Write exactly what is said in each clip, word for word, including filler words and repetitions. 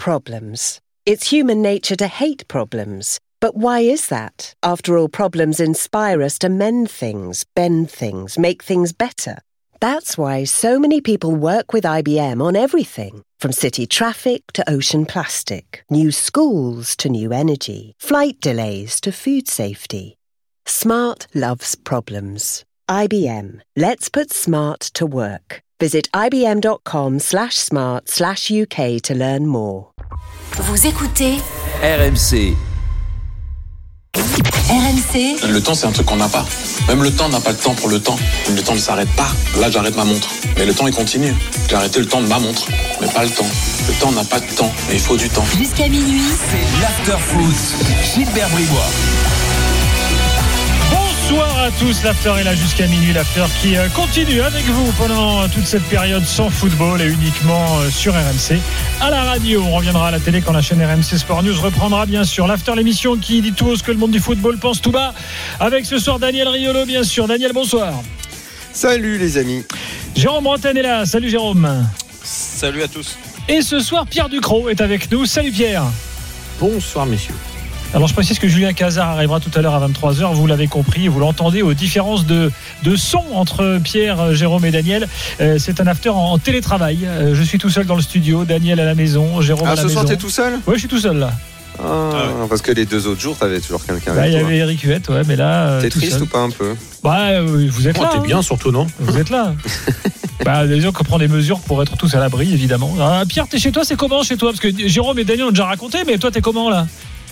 problems. It's human nature to hate problems. But why is that? After all, problems inspire us to mend things, bend things, make things better. That's why so many people work with I B M on everything, from city traffic to ocean plastic, new schools to new energy, flight delays to food safety. Smart loves problems. I B M. Let's put smart to work. Visit ibm.com slash smart slash UK to learn more. Vous écoutez R M C. R M C. Le temps, c'est un truc qu'on n'a pas. Même le temps n'a pas le temps pour le temps. Le temps ne s'arrête pas. Là, j'arrête ma montre. Mais le temps, il continue. J'ai arrêté le temps de ma montre, mais pas le temps. Le temps n'a pas de temps, mais il faut du temps. Jusqu'à minuit. C'est l'After-Foot. Gilbert Bribois. Bonsoir à tous, l'After est là jusqu'à minuit, l'After qui continue avec vous pendant toute cette période sans football et uniquement sur R M C. À la radio, on reviendra à la télé quand la chaîne R M C Sport News reprendra bien sûr. L'After, l'émission qui dit tout haut ce que le monde du football pense tout bas, avec ce soir Daniel Riolo bien sûr. Daniel, bonsoir. Salut les amis. Jérôme Bretagne est là, salut Jérôme. Salut à tous. Et ce soir Pierre Ducrot est avec nous, salut Pierre. Bonsoir messieurs. Alors je précise que Julien Cazard arrivera tout à l'heure à vingt-trois heures, vous l'avez compris, vous l'entendez aux différences de, de son entre Pierre, Jérôme et Daniel. Euh, c'est un after en, en télétravail, euh, je suis tout seul dans le studio, Daniel à la maison, Jérôme ah, à la maison. Ah, ce soir t'es tout seul ? Oui, je suis tout seul là. Ah, ah ouais. Parce que les deux autres jours t'avais toujours quelqu'un bah, avec toi. Il y avait Eric Huette, ouais, mais là... Euh, t'es triste seul. ou pas un peu ? Bah euh, vous êtes oh, là. T'es hein. bien surtout, non ? Vous êtes là. Bah, les gens qui prennent des mesures pour être tous à l'abri, évidemment. Ah, Pierre, t'es chez toi, c'est comment chez toi ? Parce que Jérôme et Daniel ont déjà raconté, mais toi t'es comment là ?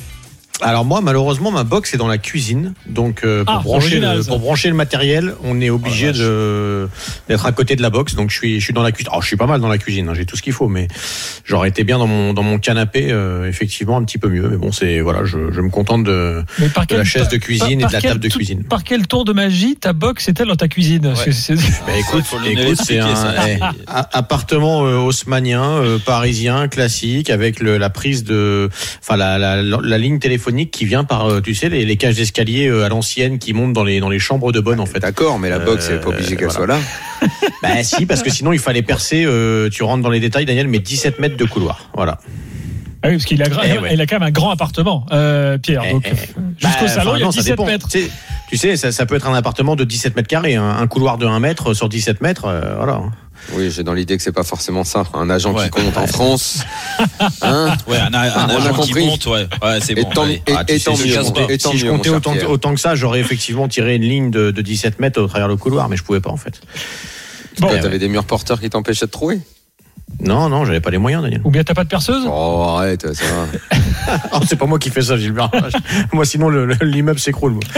Alors moi, malheureusement, ma box est dans la cuisine, donc euh, pour, ah, brancher le, ça. pour brancher le matériel, on est obligé oh, de d'être à côté de la box. Donc je suis je suis dans la cuisine. Alors je suis pas mal dans la cuisine, hein, j'ai tout ce qu'il faut, mais j'aurais été bien dans mon dans mon canapé, euh, effectivement un petit peu mieux. Mais bon, c'est voilà, je, je me contente de, de quel, la chaise de cuisine par, et de la table de tout, cuisine. Par quel tour de magie ta box est-elle dans ta cuisine ? Ouais. C'est, c'est... Bah, écoute, écoute c'est un eh, appartement euh, haussmannien, euh, parisien, classique, avec le, la prise de, enfin la, la, la la ligne téléphonique qui vient par tu sais les, les cages d'escalier à l'ancienne qui montent dans les dans les chambres de bonne en fait. D'accord, mais la box euh, elle est pas obligée qu'elle voilà. soit là. Bah si, parce que sinon il fallait percer. Euh, tu rentres dans les détails, Daniel, mais dix-sept mètres de couloir. Voilà. Ah oui, parce qu'il a, eh ouais. il a quand même un grand appartement, euh, Pierre. Donc eh, eh. jusqu'au bah, salon, il y a non, dix-sept mètres. Tu sais, tu sais ça, ça peut être un appartement de dix-sept mètres carrés, un, un couloir de un mètre sur dix-sept mètres, euh, voilà. Oui, j'ai dans l'idée que c'est pas forcément ça. Un agent ouais. qui compte en France. Hein ouais, un, un, un agent qui compte, ouais. ouais c'est bon. Et tant, ouais. et, ah, et tant sais, mieux. Si, comptais, si je comptais autant, autant que ça, j'aurais effectivement tiré une ligne de, de dix-sept mètres au travers le couloir, mais je pouvais pas en fait. Bon, t'avais ouais. des murs porteurs qui t'empêchaient de trouver ? Non, non, j'avais pas les moyens, Daniel. Ou bien t'as pas de perceuse ? Oh, arrête, ça va. oh, c'est pas moi qui fais ça, Gilbert. Moi, sinon, le, le, l'immeuble s'écroule. Moi.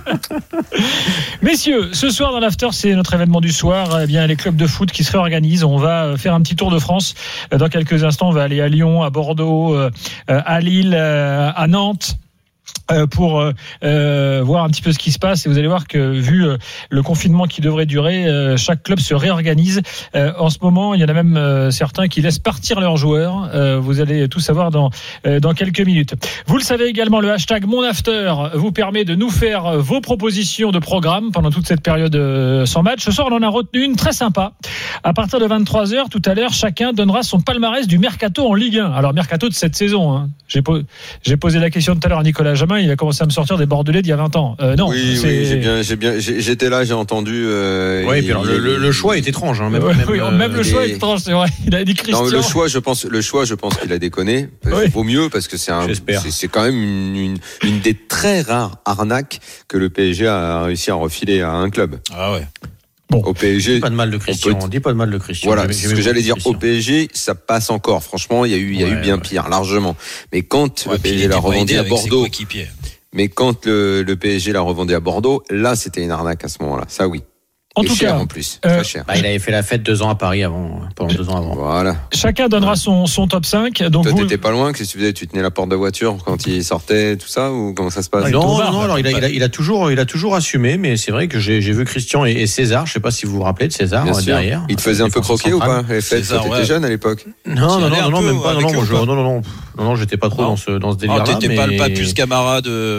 Messieurs, ce soir dans l'After, c'est notre événement du soir. Eh bien, les clubs de foot qui se réorganisent. On va faire un petit tour de France. Dans quelques instants, on va aller à Lyon, à Bordeaux, à Lille, à Nantes. Euh, pour euh, euh, voir un petit peu ce qui se passe, et vous allez voir que vu euh, le confinement qui devrait durer, euh, chaque club se réorganise. Euh, en ce moment, il y en a même euh, certains qui laissent partir leurs joueurs. Euh, vous allez tout savoir dans euh, dans quelques minutes. Vous le savez également, le hashtag MonAfter vous permet de nous faire vos propositions de programme pendant toute cette période euh, sans match. Ce soir, on en a retenu une très sympa. À partir de vingt-trois heures, tout à l'heure, chacun donnera son palmarès du mercato en Ligue un. Alors mercato de cette saison. Hein. J'ai, po- j'ai posé la question tout à l'heure à Nicolas Jamin. Il a commencé à me sortir des Bordelais d'il y a vingt ans. Euh, non, oui, c'est... oui, j'ai bien, j'ai bien, j'ai, j'étais là, j'ai entendu. Euh, oui, et puis alors, le, le, le choix est étrangement. Hein, même, ouais, même, oui, euh, même le les... choix est étrange, c'est vrai. Il a dit Christian. Non, le choix, je pense, le choix, je pense qu'il a déconné. Oui. Vaut mieux parce que c'est un, c'est, c'est quand même une, une, une des très rares arnaques que le P S G a réussi à refiler à un club. Ah ouais. Bon, au P S G, dis pas de mal de Christian. On, peut... dit pas de mal de Christian. Voilà, c'est ce que j'allais dire. Christian. Au P S G, ça passe encore. Franchement, il y a eu, il y a ouais, eu bien ouais. pire, largement. Mais quand ouais, le P S G l'a revendu à Bordeaux, mais quand le, le P S G l'a revendu à Bordeaux, là, c'était une arnaque à ce moment-là. Ça, oui. En et tout cher cas, en plus, euh, très cher. Bah, il avait fait la fête deux ans à Paris avant, pendant deux ans avant. Voilà. Chacun donnera son, son top cinq. Donc toi, vous... t'étais pas loin, qu'est-ce que tu faisais ? Tu tenais la porte de voiture quand il sortait, tout ça, ou comment ça se passe ? Non, non, non, alors il a, il a, il a toujours, il a toujours assumé, mais c'est vrai que j'ai, j'ai vu Christian et, et César, je sais pas si vous vous rappelez de César, bien derrière. Sûr. Il te faisait un peu croquer ou pas ? Les fêtes, quand t'étais jeune à l'époque ? Non, non, non, non, même pas, non, non, non, non, non, non, j'étais pas trop dans ce, dans ce délire-là. T'étais pas le papus camarade de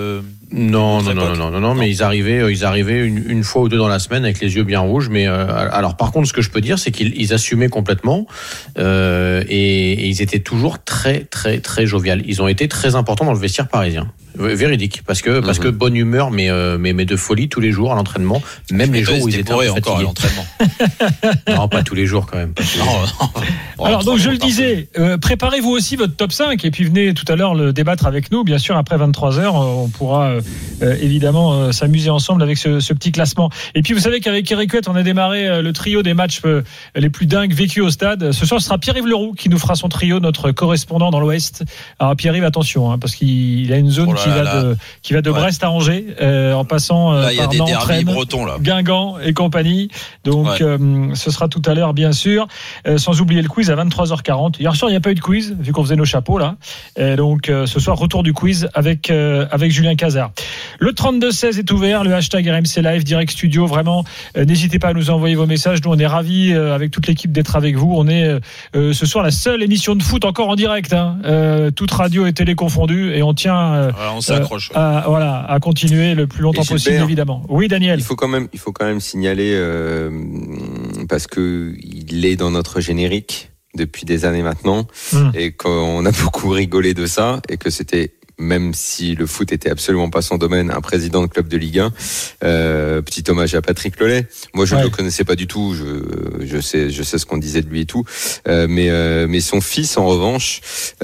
Non, non, non, non, non, non, mais ils arrivaient, ils arrivaient une, une fois ou deux dans la semaine avec les yeux bien rouges. Mais euh, alors, par contre, ce que je peux dire, c'est qu'ils ils assumaient complètement euh, et, et ils étaient toujours très, très, très jovial. Ils ont été très importants dans le vestiaire parisien. Véridique, parce que parce mmh. que bonne humeur, mais euh, mais mais de folie tous les jours à l'entraînement, même les jours où ils étaient bourrés encore à l'entraînement. Non, pas tous les jours quand même. Non, non. Alors donc je le disais, euh, préparez-vous aussi votre top cinq et puis venez tout à l'heure le débattre avec nous. Bien sûr, après vingt-trois heures, on pourra euh, euh, évidemment euh, s'amuser ensemble avec ce, ce petit classement. Et puis vous savez qu'avec Eric Huet, on a démarré euh, le trio des matchs euh, les plus dingues vécus au stade. Ce soir, ce sera Pierre-Yves Leroux qui nous fera son trio, notre correspondant dans l'Ouest. Alors Pierre-Yves, attention, hein, parce qu'il a une zone oh qui, va de, qui va de ouais. Brest à Angers, euh, en passant euh, là, par Nantes, Rennes, Guingamp et compagnie. Donc ouais. euh, ce sera tout à l'heure, bien sûr. Euh, sans oublier le quiz à vingt-trois heures quarante. Hier soir, il n'y a pas eu de quiz, vu qu'on faisait nos chapeaux là. Et donc euh, ce soir, retour du quiz avec euh, avec Julien Cazard. Le trente-deux seize est ouvert, le hashtag R M C Live, Direct Studio. Vraiment, euh, n'hésitez pas à nous envoyer vos messages. Nous, on est ravis euh, avec toute l'équipe d'être avec vous. On est euh, ce soir la seule émission de foot encore en direct, hein. euh, toute radio et télé confondues, et on tient euh, ouais, on s'accroche, euh, à, voilà, à continuer le plus longtemps possible, évidemment. Oui, Daniel. Il faut quand même, il faut quand même signaler euh, parce que il est dans notre générique depuis des années maintenant, mmh. et qu'on a beaucoup rigolé de ça, et que c'était, même si le foot était absolument pas son domaine, un président de club de Ligue un. Euh, petit hommage à Patrick Lelay. Moi, je ne ouais. le connaissais pas du tout. Je, je sais, je sais ce qu'on disait de lui et tout. Euh, mais, euh, mais son fils, en revanche,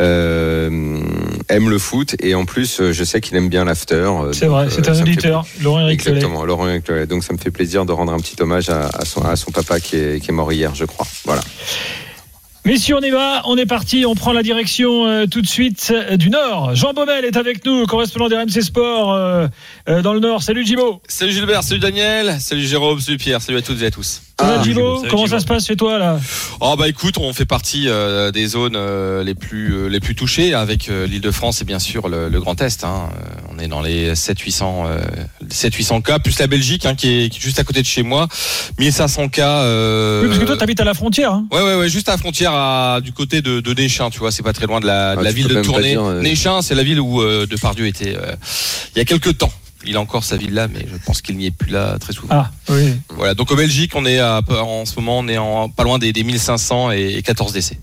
euh, aime le foot, et en plus, je sais qu'il aime bien l'after. C'est donc, vrai. C'est un auditeur, fait... Laurent Éric Lelay. Exactement, Laurent Éric Lelay. Donc, ça me fait plaisir de rendre un petit hommage à, à son, à son papa qui est, qui est mort hier, je crois. Voilà. Messieurs, on y va, on est parti, on prend la direction euh, tout de suite euh, du Nord. Jean Baumel est avec nous, correspondant d'R M C Sport euh, euh, dans le Nord. Salut Djibo. Salut Gilbert, salut Daniel, salut Jérôme, salut Pierre, salut à toutes et à tous. Ah, Djibo, comment ça se passe chez toi là? Oh bah écoute, on fait partie euh, des zones euh, les plus euh, les plus touchées, avec euh, l'Île-de-France et bien sûr le, le Grand Est. Hein. On est dans les sept à huit cents euh, sept à huit cents cas, plus la Belgique, hein, qui, est, qui est juste à côté de chez moi, mille cinq cents cas. Euh... Oui, parce que toi t'habites à la frontière. Hein. Ouais ouais ouais, juste à la frontière, à, du côté de, de Néchin, tu vois, c'est pas très loin de la, de ah, la ville de Tournai. Dire, euh... Néchin, c'est la ville où euh, Depardieu était euh, il y a quelques temps. Il a encore sa ville là, mais je pense qu'il n'y est plus là très souvent. Ah, oui. Voilà. Donc, en Belgique, on est à, en ce moment, on est en, pas loin des, des mille cinq cents et quatorze décès.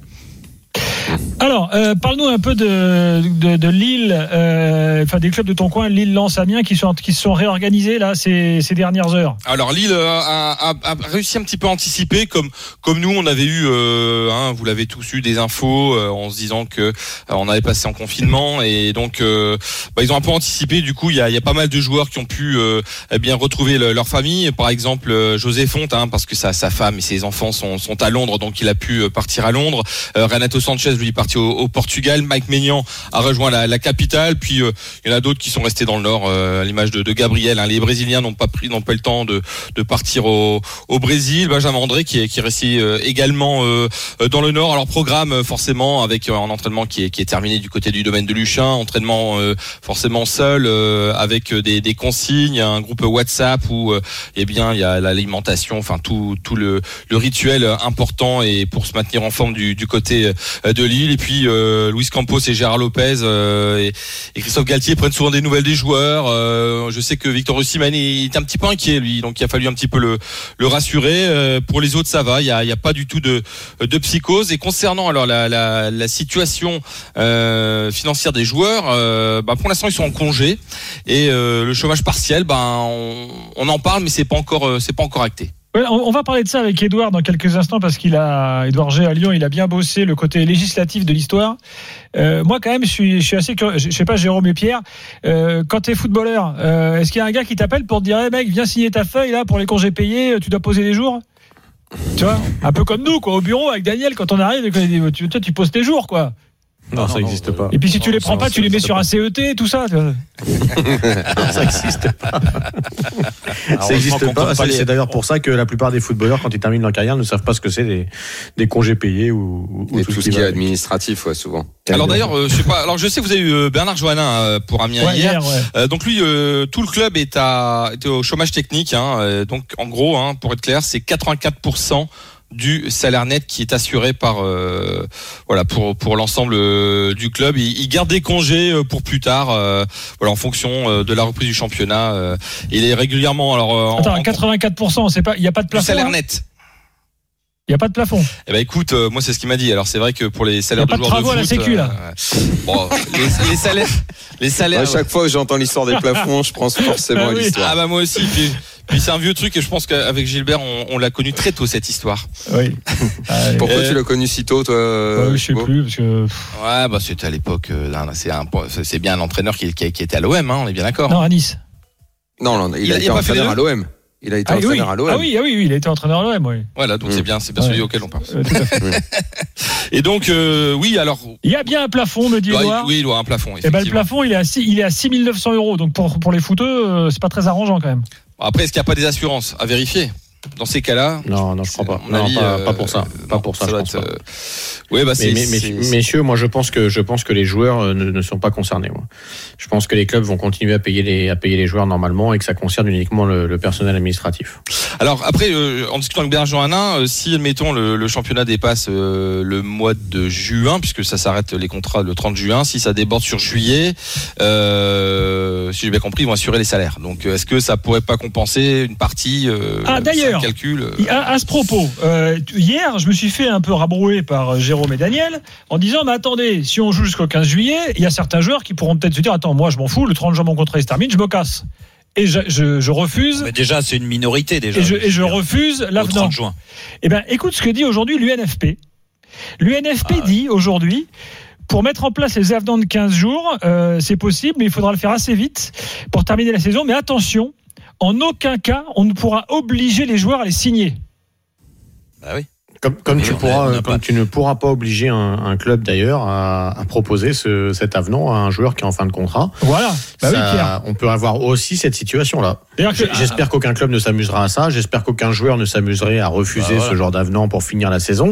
Alors, euh, parle-nous un peu de, de, de Lille, euh, enfin des clubs de ton coin, Lille, Lens, Amiens, qui sont qui se sont réorganisés là ces, ces dernières heures. Alors Lille a, a, a réussi un petit peu à anticiper, comme comme nous, on avait eu, euh, hein, vous l'avez tous eu, des infos euh, en se disant que euh, on avait passé en confinement, et donc euh, bah, ils ont un peu anticipé. Du coup, il y a, il y a pas mal de joueurs qui ont pu euh, eh bien retrouver le, leur famille. Par exemple, euh, José Fonte, hein, parce que sa sa femme et ses enfants sont sont à Londres, donc il a pu partir à Londres. Euh, Renato Sanchez, lui, est parti au, au Portugal. Mike Maignan a rejoint la, la capitale. Puis euh, il y en a d'autres qui sont restés dans le Nord, euh, à l'image de, de Gabriel. Hein. Les Brésiliens n'ont pas pris, n'ont pas eu le temps de, de partir au, au Brésil. Benjamin André qui est, qui est resté euh, également euh, dans le Nord. Alors programme forcément avec euh, un entraînement qui est, qui est terminé du côté du domaine de Luchin. Entraînement euh, forcément seul, euh, avec des, des consignes, un groupe WhatsApp où euh, eh bien il y a l'alimentation, enfin tout, tout le, le rituel important, et pour se maintenir en forme du, du côté de Lille. Et puis euh, Luis Campos et Gérard Lopez euh, et, et Christophe Galtier prennent souvent des nouvelles des joueurs. Euh, je sais que Victor Osimhen est un petit peu inquiet, lui, donc il a fallu un petit peu le, le rassurer. Euh, pour les autres, ça va, il y a, il y a pas du tout de, de psychose. Et concernant alors la, la, la situation euh, financière des joueurs, euh, bah, pour l'instant ils sont en congé, et euh, le chômage partiel, ben bah, on, on en parle, mais c'est pas encore c'est pas encore acté. On va parler de ça avec Édouard dans quelques instants, parce qu'il a Édouard G à Lyon, il a bien bossé le côté législatif de l'histoire. Euh, moi quand même, je suis, je suis assez curieux. Je sais pas, Jérôme et Pierre, euh, quand t'es footballeur, euh, est-ce qu'il y a un gars qui t'appelle pour te dire, hey mec, viens signer ta feuille là pour les congés payés, tu dois poser des jours? Tu vois, un peu comme nous quoi, au bureau avec Daniel, quand on arrive, tu, toi tu poses tes jours quoi. Non, non, ça n'existe pas. Et puis si tu non, les prends ça, pas, tu les mets sur un C E T, tout ça. Non, ça n'existe pas. Ça n'existe pas. C'est, c'est d'ailleurs pour ça que la plupart des footballeurs, quand ils terminent leur carrière, ne savent pas ce que c'est des, des congés payés ou, ou et tout, tout ce qui est administratif, ouais, souvent. Alors d'ailleurs, euh, je sais pas. Alors je sais que vous avez eu euh, Bernard Joannin euh, pour Amiens ouais, hier. hier ouais. euh, donc lui, euh, tout le club est à est au chômage technique. Hein, euh, donc en gros, hein, pour être clair, c'est quatre-vingt-quatre pour cent du salaire net qui est assuré par euh, voilà pour pour l'ensemble euh, du club. Il, il garde des congés euh, pour plus tard, euh, voilà en fonction euh, de la reprise du championnat. Euh, il est régulièrement alors. Euh, Attends, en, quatre-vingt-quatre pour cent, c'est pas, il y a pas de plafond. Du salaire hein net. Il y a pas de plafond. Eh ben écoute, euh, moi c'est ce qu'il m'a dit. Alors c'est vrai que pour les salaires de joueurs de foot, il y a pas de travaux à la sécu là. Euh, bon, les, les salaires, les salaires. À chaque ouais. fois que j'entends l'histoire des plafonds, je pense forcément ah, à oui. l'histoire. Ah bah moi aussi. Puis, puis c'est un vieux truc et je pense qu'avec Gilbert, on, on l'a connu très tôt cette histoire. Oui. Pourquoi euh, tu l'as connu si tôt, toi ouais, je sais plus parce que. Ouais, bah c'était à l'époque. Euh, là, c'est un, c'est bien un entraîneur qui, qui, qui était à l'O M, hein, on est bien d'accord. Non, à Nice. Non, non, il, il a, a été entraîneur à l'O M. Il a été ah, entraîneur oui. à l'O M. Ah oui, ah oui, il a été entraîneur à l'O M, oui. Voilà, donc mmh. c'est bien, c'est bien ouais. celui auquel on parle. Euh, tout à fait. Et donc, euh, oui, alors. Il y a bien un plafond, me dit Edouard. Oui, il doit un plafond. Et ben le plafond, il est à six, il est à six mille neuf cents euros. Donc pour pour les footeux, euh, c'est pas très arrangeant quand même. Après, est-ce qu'il n'y a pas des assurances à vérifier? Dans ces cas-là, non, non, je crois pas. Non, avis, pas, euh, pas pour ça. Pas non, pour ça. ça je pense être, pas. Euh... Ouais, bah c'est, mais, mais, c'est, messieurs, moi, je pense que je pense que les joueurs ne, ne sont pas concernés. Moi. Je pense que les clubs vont continuer à payer les à payer les joueurs normalement et que ça concerne uniquement le, le personnel administratif. Alors après, euh, en discutant avec Bernard Johannin, euh, si admettons le, le championnat dépasse euh, le mois de juin, puisque ça s'arrête les contrats le trente juin, si ça déborde sur juillet, euh, si j'ai bien compris, ils vont assurer les salaires. Donc, est-ce que ça pourrait pas compenser une partie euh, Ah d'ailleurs. Calcul, euh... à, à ce propos, euh, hier, je me suis fait un peu rabrouer par euh, Jérôme et Daniel en disant mais attendez, si on joue jusqu'au quinze juillet, il y a certains joueurs qui pourront peut-être se dire attends, moi je m'en fous, le trente juin mon contrat se termine, je me casse. Et je, je, je refuse. Mais déjà, c'est une minorité déjà. Et je, et je refuse l'avenant. trente juin. Eh ben, écoute ce que dit aujourd'hui l'U N F P. L'U N F P ah, dit aujourd'hui. Pour mettre en place les avenants de quinze jours, euh, c'est possible, mais il faudra le faire assez vite pour terminer la saison. Mais attention, en aucun cas, on ne pourra obliger les joueurs à les signer. Bah oui. Comme, comme, tu, pourras, comme pas... tu ne pourras pas obliger un, un club d'ailleurs à, à proposer ce, cet avenant à un joueur qui est en fin de contrat. Voilà. Bah ça, oui, Pierre. On peut avoir aussi cette situation-là. Que, J'espère ah, qu'aucun club ne s'amusera à ça. J'espère qu'aucun joueur ne s'amuserait à refuser bah voilà. ce genre d'avenant pour finir la saison.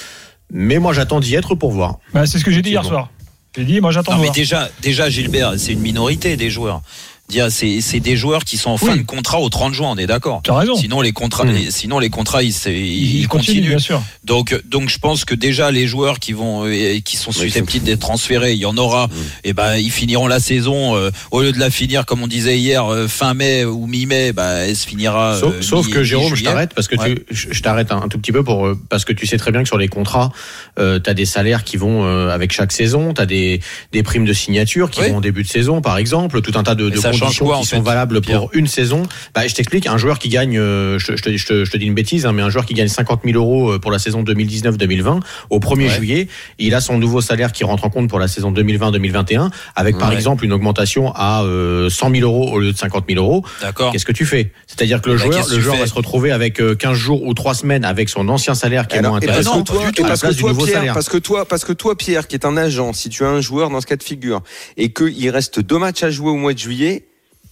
Mais moi, j'attends d'y être pour voir. Bah, c'est ce que j'ai dit hier soir. J'ai dit, moi, j'attends non, de mais voir. déjà, déjà, Gilbert, c'est une minorité des joueurs. C'est, c'est des joueurs qui sont en fin oui. de contrat au trente juin, on est d'accord. Tu as raison. Sinon les contrats, mmh. les, sinon les contrats, ils, ils, ils continuent. continuent. Bien sûr. Donc, donc je pense que déjà les joueurs qui vont, qui sont susceptibles d'être transférés, il y en aura. Mmh. Et ben ils finiront la saison euh, au lieu de la finir comme on disait hier euh, fin mai ou mi-mai, bah elle se finira. Sauf, euh, sauf mi- que Jérôme, mi-juillet. je t'arrête parce que ouais. tu, je, je t'arrête un, un tout petit peu pour parce que tu sais très bien que sur les contrats, euh, t'as des salaires qui vont euh, avec chaque saison, t'as des des primes de signature qui oui. vont en début de saison, par exemple, tout un tas de, de conditions quoi, qui sont fait valables Pierre. Pour une saison. Bah, je t'explique, un joueur qui gagne, euh, je, je, te, je, te, je te dis une bêtise, hein, mais un joueur qui gagne cinquante mille euros pour la saison deux mille dix-neuf deux mille vingt, au premier ouais. juillet, il a son nouveau salaire qui rentre en compte pour la saison deux mille vingt deux mille vingt et un, avec ouais. par exemple une augmentation à euh, cent mille euros au lieu de cinquante mille euros. D'accord. Qu'est-ce que tu fais? C'est-à-dire que le bah, joueur, le joueur va se retrouver avec euh, quinze jours ou trois semaines avec son ancien salaire qui Alors, est moins intéressant. Parce que toi, Pierre, parce que toi, parce que toi, Pierre, qui est un agent, si tu as un joueur dans ce cas de figure et qu'il reste deux matchs à jouer au mois de juillet,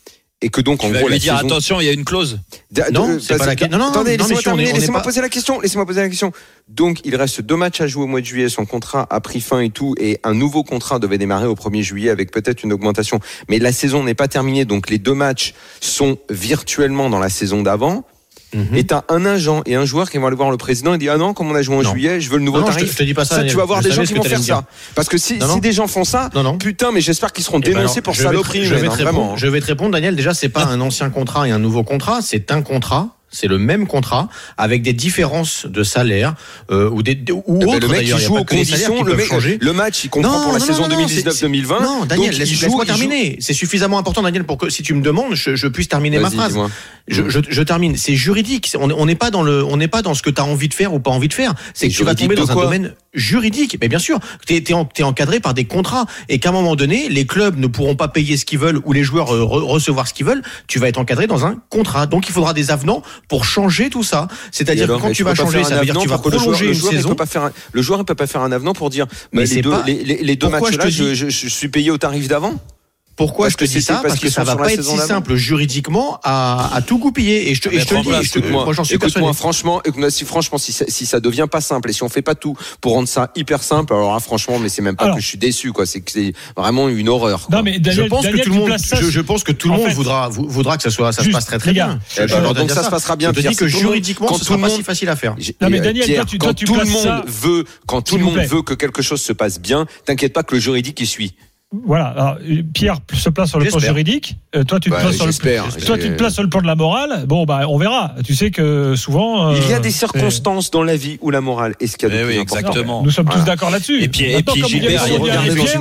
et que donc tu en vas gros lui la dire saison... attention, il y a une clause. Da, non, de, c'est pas la question. Non, non, attendez, non, laissez-moi terminer, laissez-moi pas... poser la question, laissez-moi poser la question. Donc il reste deux matchs à jouer au mois de juillet, son contrat a pris fin et tout, et un nouveau contrat devait démarrer au premier juillet avec peut-être une augmentation. Mais la saison n'est pas terminée, donc les deux matchs sont virtuellement dans la saison d'avant. Mm-hmm. Et t'as un agent et un joueur qui vont aller voir le président et dire ah non, comme on a joué en non. juillet, je veux le nouveau non, tarif. Je te, je te dis pas ça. ça tu vas voir des gens qui vont faire ça. Parce que si, non, non. si des gens font ça, non, non. putain, mais j'espère qu'ils seront dénoncés ben alors, pour saloperie. Je, vais te vraiment. je vais te répondre, Daniel. Déjà, c'est pas un ancien contrat et un nouveau contrat, c'est un contrat. C'est le même contrat avec des différences de salaire euh, ou des ou eh ben autres. Le mec qui joue aux conditions, le, mec, le match il comprend non, pour la non, saison non, deux mille dix-neuf deux mille vingt. Non, Daniel, laisse, joue, laisse-moi terminer. Joue. C'est suffisamment important, Daniel, pour que si tu me demandes, je, je puisse terminer Vas-y, ma phrase. Je, je, je termine. C'est juridique. On n'est pas dans le, on n'est pas dans ce que tu as envie de faire ou pas envie de faire. C'est que tu vas tomber dans un domaine juridique. Mais bien sûr, t'es, t'es, t'es encadré par des contrats et qu'à un moment donné, les clubs ne pourront pas payer ce qu'ils veulent ou les joueurs re- recevoir ce qu'ils veulent. Tu vas être encadré dans un contrat. Donc il faudra des avenants pour changer tout ça. C'est-à-dire alors, que quand tu vas changer, ça veut dire que tu vas prolonger une saison. Le joueur ne peut pas faire un avenant pour dire mais les deux, pas... les, les, les deux matchs-là, je, je, je suis payé au tarif d'avant. Pourquoi parce je te dis ça? Parce, parce que ça va pas être si simple juridiquement à, à tout goupiller. Et je te, et je te le dis, place, je te, moi, moi j'en suis persuadé. Moi, franchement, si franchement, si ça, si ça devient pas simple et si on fait pas tout pour rendre ça hyper simple, alors là, franchement, mais c'est même pas alors, que je suis déçu, quoi. C'est que c'est vraiment une horreur. Quoi. Non, mais Daniel, je pense Daniel, que tout le monde, je, je pense que tout le monde fait, voudra, voudra que ça soit, ça juste, se passe très très bien. bien. Alors, donc ça se passera bien. Je te dis que juridiquement, ce sera pas si facile à faire. Non, mais Daniel, toi, tu, quand toi, tu tout le places monde ça, veut, quand tout le monde veut que quelque chose se passe bien, t'inquiète pas que le juridique y suit. Voilà. Alors, Pierre se place sur le plan juridique. Euh, toi, tu te bah, places sur le plan. Toi, tu te places sur le plan de la morale. Bon, bah, on verra. Tu sais que souvent. Euh, il y a des circonstances dans la vie où la morale est ce qu'il y a de eh plus oui, important. Exactement. Nous sommes tous voilà. d'accord là-dessus. Et puis, et puis Gilbert, il y a,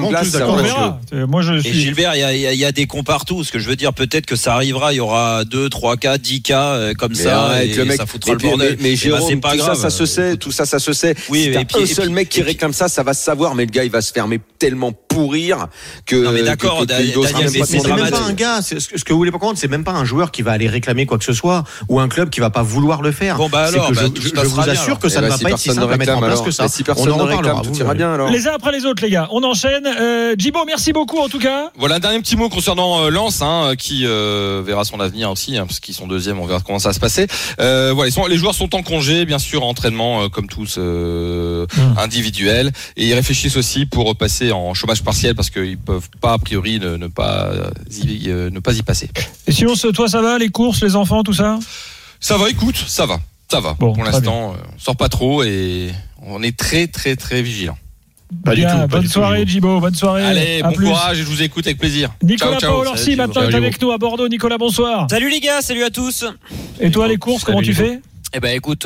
on verra. Moi, je suis. Et Gilbert, il y a, il y a des cons partout. Ce que je veux dire, peut-être que ça arrivera. Il y aura deux, trois cas, dix cas comme ça, et ça foutra le bordel. Mais Jérôme, tout ça, ça se sait. Tout ça, ça se sait. Oui, et puis un seul mec qui réclame ça, ça va se savoir. Mais le gars, il va se fermer tellement pourrir que. Non, mais d'accord, Daniel, mais c'est même pas un gars. Ce que vous voulez pas comprendre, c'est même pas un joueur qui va aller réclamer quoi que ce soit ou un club qui va pas vouloir le faire. Bon bah alors, bah, je, je vous assure que ça ne va pas être si simple à mettre en place que ça. Si personne ne réclame, tout ira bien alors. Les uns après les autres, les gars. On enchaîne. Euh, Djibo, merci beaucoup en tout cas. Voilà un dernier petit mot concernant euh, Lens, hein, qui euh, verra son avenir aussi, hein, parce qu'ils sont deuxième. On verra comment ça va se passer. Euh, voilà, ils sont, les joueurs sont en congé, bien sûr, en entraînement euh, comme tous euh, mmh. individuels, et ils réfléchissent aussi pour passer en chômage partiel parce qu'ils peuvent pas a priori ne, ne pas y, euh, ne pas y passer. Et sinon, toi, ça va, les courses, les enfants, tout ça? Ça va, écoute, ça va, ça va. Bon, pour l'instant, euh, on sort pas trop et on est très, très, très vigilant. Pas bien, du tout, bonne soirée, Djibo, bonne soirée. Allez, à bon plus. Courage et je vous écoute avec plaisir. Nicolas ciao, ciao. Paul Orsi, maintenant est avec nous à Bordeaux. Nicolas, bonsoir. Salut les gars, salut à tous. Et toi, les courses, comment tu fais? Eh ben écoute,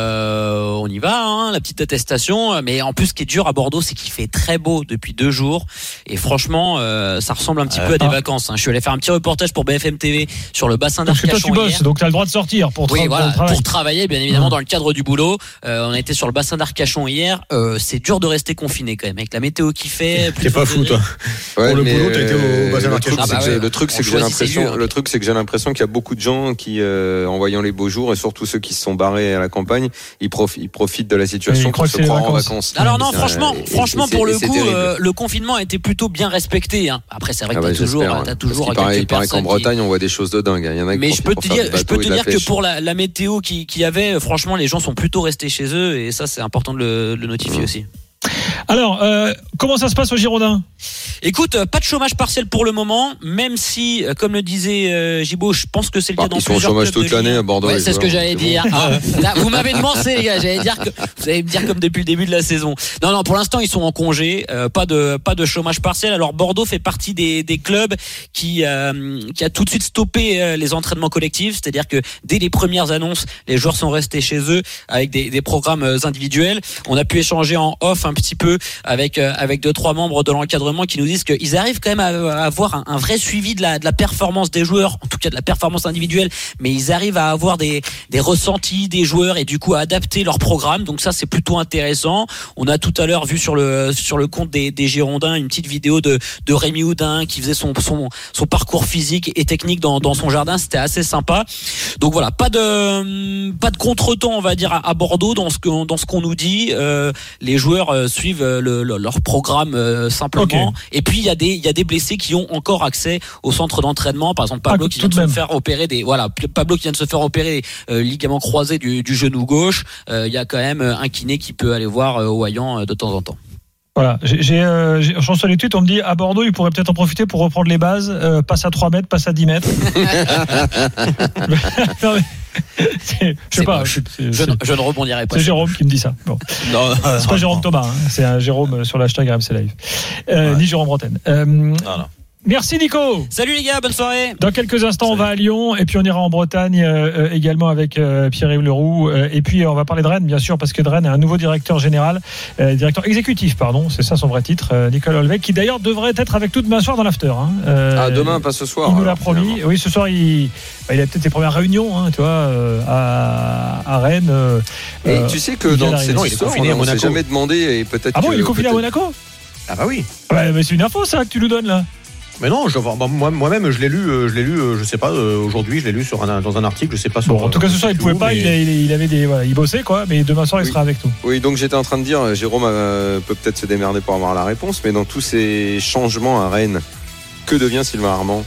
euh, on y va, hein, la petite attestation. Mais en plus, ce qui est dur à Bordeaux, c'est qu'il fait très beau depuis deux jours. Et franchement, euh, ça ressemble un petit euh, peu à des ah. vacances. Hein. Je suis allé faire un petit reportage pour B F M T V sur le bassin d'Arcachon. Parce que toi, tu bosses, hier. donc tu as le droit de sortir pour, tra- oui, voilà, pour, pour travailler, bien évidemment, mmh. dans le cadre du boulot. Euh, on a été sur le bassin d'Arcachon hier. Euh, c'est dur de rester confiné quand même, avec la météo qui fait. T'es pas fou, toi. Ouais, pour le boulot, t'as été au bassin d'Arcachon. Ah bah ouais, le truc, c'est que j'ai l'impression, le truc, c'est que j'ai l'impression qu'il y a beaucoup de gens qui, euh, en voyant les beaux jours, et surtout ceux qui se sont barrés à la campagne, ils, prof, ils profitent de la situation pour se croire en vacances. Alors non, franchement, euh, franchement, pour le coup, euh, le confinement a été plutôt bien respecté. Hein. Après, c'est vrai que ah bah, t'as toujours, t'as toujours. Il paraît, il paraît qu'en Bretagne, qui... on voit des choses de dingue. Il y en a qui mais je peux te dire, je peux te dire que pour la, la météo qui, qui avait, franchement, les gens sont plutôt restés chez eux, et ça, c'est important de le, de le notifier mmh. aussi. Alors, euh, comment ça se passe aux Girondins? Écoute, pas de chômage partiel pour le moment, même si, comme le disait euh, Gibaud, je pense que c'est le cas bah, dans ils plusieurs clubs. Ils sont au chômage toute l'année à Bordeaux. Ouais, c'est ce que j'allais dire. Ah, là, vous m'avez devancé, les gars. J'allais dire que vous allez me dire comme depuis le début de la saison. Non, non, pour l'instant, ils sont en congé. Euh, pas de pas de chômage partiel. Alors Bordeaux fait partie des des clubs qui euh, qui a tout de suite stoppé euh, les entraînements collectifs. C'est-à-dire que dès les premières annonces, les joueurs sont restés chez eux avec des des programmes individuels. On a pu échanger en off un petit peu avec euh, avec deux trois membres de l'encadrement qui nous disent qu'ils arrivent quand même à, à avoir un, un vrai suivi de la de la performance des joueurs, en tout cas de la performance individuelle, mais ils arrivent à avoir des des ressentis des joueurs et du coup à adapter leur programme. Donc ça, c'est plutôt intéressant. On a tout à l'heure vu sur le sur le compte des des Girondins une petite vidéo de de Rémi Houdin qui faisait son son son parcours physique et technique dans dans son jardin. C'était assez sympa. Donc voilà, pas de pas de contretemps, on va dire, à, à Bordeaux dans ce que dans ce qu'on nous dit. Euh, les joueurs euh, suivent le, le, leur programme euh, simplement. Okay. Et puis il y a des il y a des blessés qui ont encore accès au centre d'entraînement. Par exemple, Pablo ah, qui vient de se faire opérer des voilà Pablo qui vient de se faire opérer euh, ligaments croisés du, du genou gauche. Euh, il y a quand même un kiné qui peut aller voir euh, Ohayan euh, de temps en temps. Voilà, j'ai, j'ai, euh, j'ai sur les tweets, on me dit à Bordeaux, il pourrait peut-être en profiter pour reprendre les bases, euh, passe à trois mètres, passe à dix mètres. non, mais, c'est, je sais pas. C'est, c'est, je, je ne rebondirai pas. C'est Jérôme qui me dit ça. Bon. Non, c'est pas Jérôme Thomas, hein, c'est un Jérôme sur l'hashtag R M C Live. Euh, ouais. Ni Jérôme Bretagne. Euh, non, non. Merci Nico. Salut les gars, bonne soirée. Dans quelques instants, Salut. On va à Lyon et puis on ira en Bretagne euh, également avec euh, Pierre-Yves Leroux. Euh, et puis on va parler de Rennes, bien sûr, parce que de Rennes a un nouveau directeur général, euh, directeur exécutif, pardon, c'est ça son vrai titre, euh, Nicolas Olvec, qui d'ailleurs devrait être avec nous demain soir dans l'after. Hein. Euh, ah, demain, pas ce soir. Il nous l'a promis. Finalement. Oui, ce soir, il, bah, il a peut-être ses premières réunions, hein, tu vois, euh, à, à Rennes. Euh, et tu sais que dans ces histoires, on ne s'est jamais demandé et peut-être. Ah bon, que, il est confiné peut-être... à Monaco. Ah bah oui. Ouais, mais c'est une info ça que tu nous donnes là. Mais non, je, moi, moi-même, je l'ai lu, je l'ai lu, je sais pas, aujourd'hui, je l'ai lu sur un, dans un article, je sais pas. Sur, bon, en tout cas, ce soir, il pouvait pas, mais... il, il avait des, voilà, il bossait quoi, mais demain soir, il oui. sera avec nous. Oui, donc j'étais en train de dire, Jérôme euh, peut peut-être se démerder pour avoir la réponse, mais dans tous ces changements à Rennes que devient Sylvain Armand?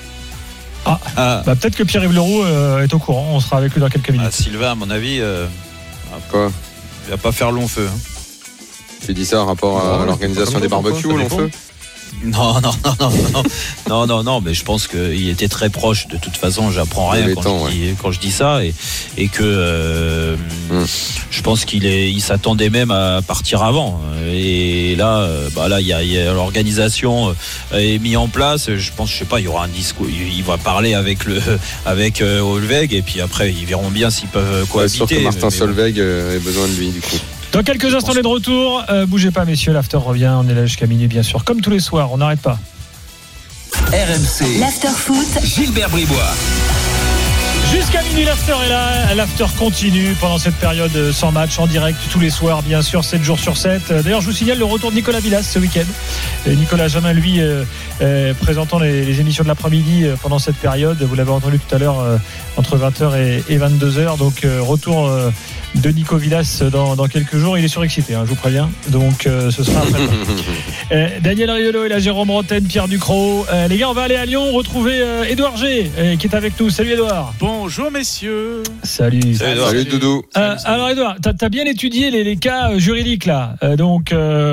Ah, ah. Bah, peut-être que Pierre-Yves Leroux euh, est au courant. On sera avec lui dans quelques minutes. Ah, Sylvain, à mon avis, euh, quoi il va pas faire long feu. Hein. Tu dis ça en rapport à non, l'organisation des barbecues, long feu? Non, non, non, non, non, non, non, non, mais je pense qu'il était très proche. De toute façon, j'apprends rien quand, temps, je dis, ouais. quand je dis ça, et, et que euh, mm. je pense qu'il est, il s'attendait même à partir avant. Et là, bah là, il y a, y a l'organisation est mise en place. Je pense, je sais pas, il y aura un discours. Il, il va parler avec le, avec euh, Solveig, et puis après, ils verront bien s'ils peuvent cohabiter. Ouais, sûr que Martin mais, Solveig euh, a besoin de lui, du coup. Dans quelques instants, on est de retour. Euh, bougez pas, messieurs. L'after revient. On est là jusqu'à minuit, bien sûr. Comme tous les soirs, on n'arrête pas. R M C. L'after foot. Gilbert Bribois. Jusqu'à minuit, l'after est là. L'after continue pendant cette période sans match, en direct tous les soirs, bien sûr, sept jours sur sept. D'ailleurs, je vous signale le retour de Nicolas Villas ce week-end. Et Nicolas Jamin, lui, euh, euh, présentant les, les émissions de l'après-midi euh, pendant cette période. Vous l'avez entendu tout à l'heure, euh, entre vingt heures et, et vingt-deux heures. Donc, euh, retour euh, de Nico Villas dans, dans quelques jours. Il est surexcité, hein, je vous préviens. Donc, euh, ce sera après. euh, Daniel Riolo et la Jérôme Rotten, Pierre Ducrot. Euh, les gars, on va aller à Lyon retrouver euh, Édouard G, euh, qui est avec nous. Salut Édouard. Bonjour messieurs. Salut. Salut, Salut Doudou. Euh, alors Édouard, t'as, t'as bien étudié les, les cas juridiques là, euh, donc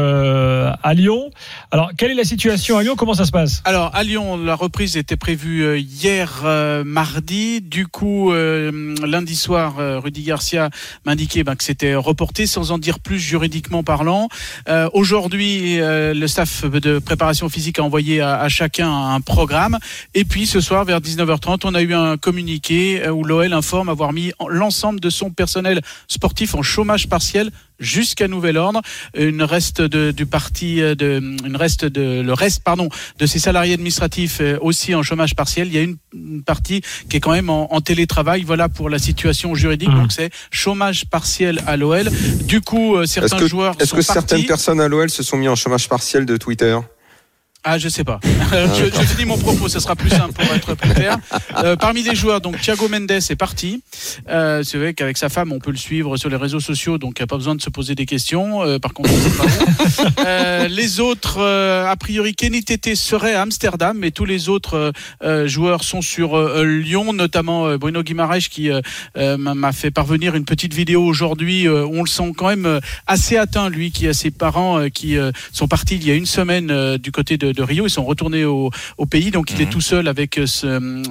euh, à Lyon. Alors quelle est la situation à Lyon? Comment ça se passe? Alors à Lyon, la reprise était prévue hier euh, mardi. Du coup, euh, lundi soir, euh, Rudy Garcia m'indiquait ben, que c'était reporté, sans en dire plus juridiquement parlant. Euh, aujourd'hui, euh, le staff de préparation physique a envoyé à, à chacun un programme. Et puis ce soir, vers dix-neuf heures trente, on a eu un communiqué où l'O L informe avoir mis l'ensemble de son personnel sportif en chômage partiel jusqu'à nouvel ordre. Une reste de, du parti, de, une reste de, le reste, pardon, de ses salariés administratifs aussi en chômage partiel. Il y a une, une partie qui est quand même en, en télétravail. Voilà pour la situation juridique. Mmh. Donc c'est chômage partiel à l'O L. Du coup, certains est-ce que, joueurs est-ce sont que partis. Certaines personnes à l'O L se sont mis en chômage partiel de Twitter? Ah, je sais pas. je, je finis mon propos, ce sera plus simple pour être plus clair. Euh, parmi les joueurs, donc Thiago Mendes est parti. Euh, c'est vrai qu'avec sa femme, on peut le suivre sur les réseaux sociaux, donc il n'y a pas besoin de se poser des questions. Euh, par contre, pas euh, les autres, euh, a priori, Kenny Tété serait à Amsterdam, mais tous les autres euh, joueurs sont sur euh, Lyon, notamment euh, Bruno Guimaraes qui euh, m'a fait parvenir une petite vidéo aujourd'hui euh, où on le sent quand même assez atteint, lui, qui a ses parents euh, qui euh, sont partis il y a une semaine euh, du côté de de Rio, ils sont retournés au, au pays, donc il mmh. est tout seul avec ce,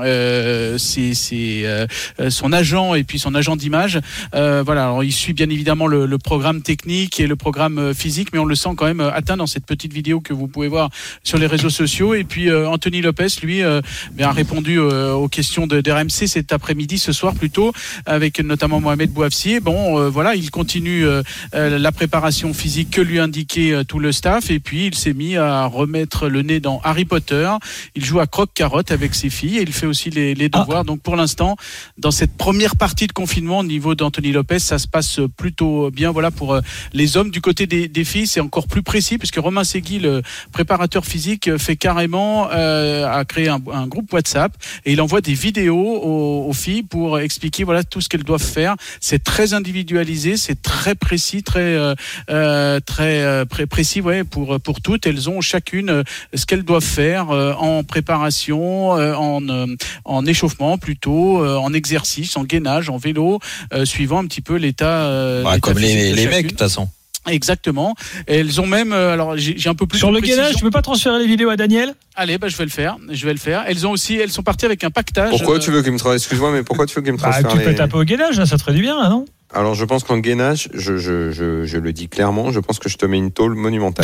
euh, ses, ses, euh, son agent et puis son agent d'image. Euh, voilà, alors il suit bien évidemment le, le programme technique et le programme physique, mais on le sent quand même atteint dans cette petite vidéo que vous pouvez voir sur les réseaux sociaux. Et puis euh, Anthony Lopez, lui, euh, a répondu euh, aux questions de, de R M C cet après-midi, ce soir plutôt, avec notamment Mohamed Bouafsi. Bon, euh, voilà, il continue euh, la préparation physique que lui indiquait euh, tout le staff, et puis il s'est mis à remettre le nez dans Harry Potter. Il joue à croque-carotte avec ses filles et il fait aussi les, les devoirs. Ah. Donc pour l'instant, dans cette première partie de confinement, au niveau d'Anthony Lopez, ça se passe plutôt bien. Voilà pour les hommes. Du côté des, des filles, c'est encore plus précis puisque Romain Segui, le préparateur physique, fait carrément euh, a créé un, un groupe WhatsApp et il envoie des vidéos aux, aux filles pour expliquer voilà tout ce qu'elles doivent faire. C'est très individualisé, c'est très précis, très euh, très euh, précis, ouais, pour pour toutes. Elles ont chacune ce qu'elles doivent faire euh, en préparation, euh, en, euh, en échauffement plutôt, euh, en exercice, en gainage, en vélo, euh, suivant un petit peu l'état. Euh, bah, l'état comme les, les mecs de toute façon. Exactement. Et elles ont même, euh, alors j'ai, j'ai un peu plus sur de le précision. gainage. Tu peux pas transférer les vidéos à Daniel? Allez, bah je vais le faire. Je vais le faire. Elles ont aussi, elles sont parties avec un pactage. Pourquoi euh... tu veux qu'il me transfère? Excuse-moi, mais pourquoi tu veux qu'il me transfère? Bah, tu les... peux taper au gainage, là, ça te ferait du bien, là, non? Alors je pense qu'en gainage, je, je, je, je le dis clairement, je pense que je te mets une tôle monumentale.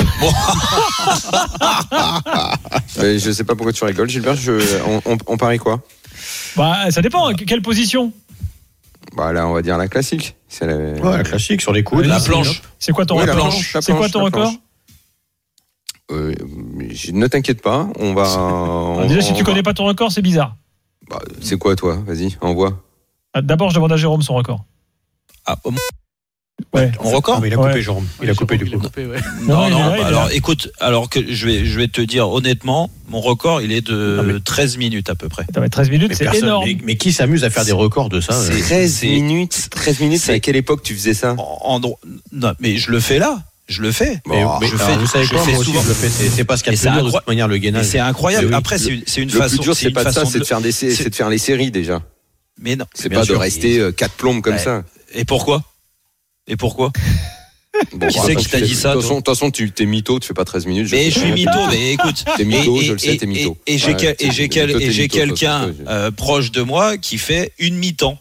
Mais je sais pas pourquoi tu rigoles, Gilbert. Je, on, on, on parie quoi? Bah ça dépend. Quelle position? Bah là, on va dire la classique. C'est la, ouais, la classique sur les coudes. La planche. C'est quoi ton oui, record? La planche, la C'est planche, quoi ton record? euh, Ne t'inquiète pas, on va. On, déjà, on, si tu va... connais pas ton record, c'est bizarre. Bah, c'est quoi toi? Vas-y, envoie. D'abord, je demande à Jérôme son record. Ah, oh, ouais. Mon record? Ah, mais il a coupé, ouais. Jérôme. Il a coupé du coup. Coupé, ouais. Non, non. non bah alors, écoute, alors que je vais, je vais te dire honnêtement, mon record, il est de non, mais... treize minutes à peu près. Non, mais treize minutes, mais c'est personne, énorme. Mais, mais qui s'amuse à faire des records de ça? C'est treize minutes. treize minutes. C'est à quelle époque tu faisais ça? en, en, Non, mais je le fais là. Je le fais. Mais, bon, mais je alors, fais, vous savez je quoi, fais moi aussi, souvent. je le fais. C'est, c'est pas ce qu'il y a de plus dur de toute manière, le gainage. Et c'est incroyable. Oui. Après, c'est une, c'est une le façon. plus dur, c'est, c'est pas une ça, façon c'est de faire des, c'est, c'est de faire les séries déjà. Mais non. C'est bien pas sûr. de rester euh, quatre plombes comme Ouais. ça. Et pourquoi Et pourquoi Bon, Qui bah, c'est attends, qui t'a tu dit fais- ça, De toute toi façon, de toute façon, tu t'es mytho, tu fais pas treize minutes. Mais sais je suis pas. mytho, mais écoute. T'es mytho, Et- je le sais, et- t'es mytho. Et, et j'ai, Ouais, quel- et t'es- j'ai, toi, quel- t'es et j'ai mytho, toi, quelqu'un toi, toi. euh, proche de moi qui fait une mi-temps.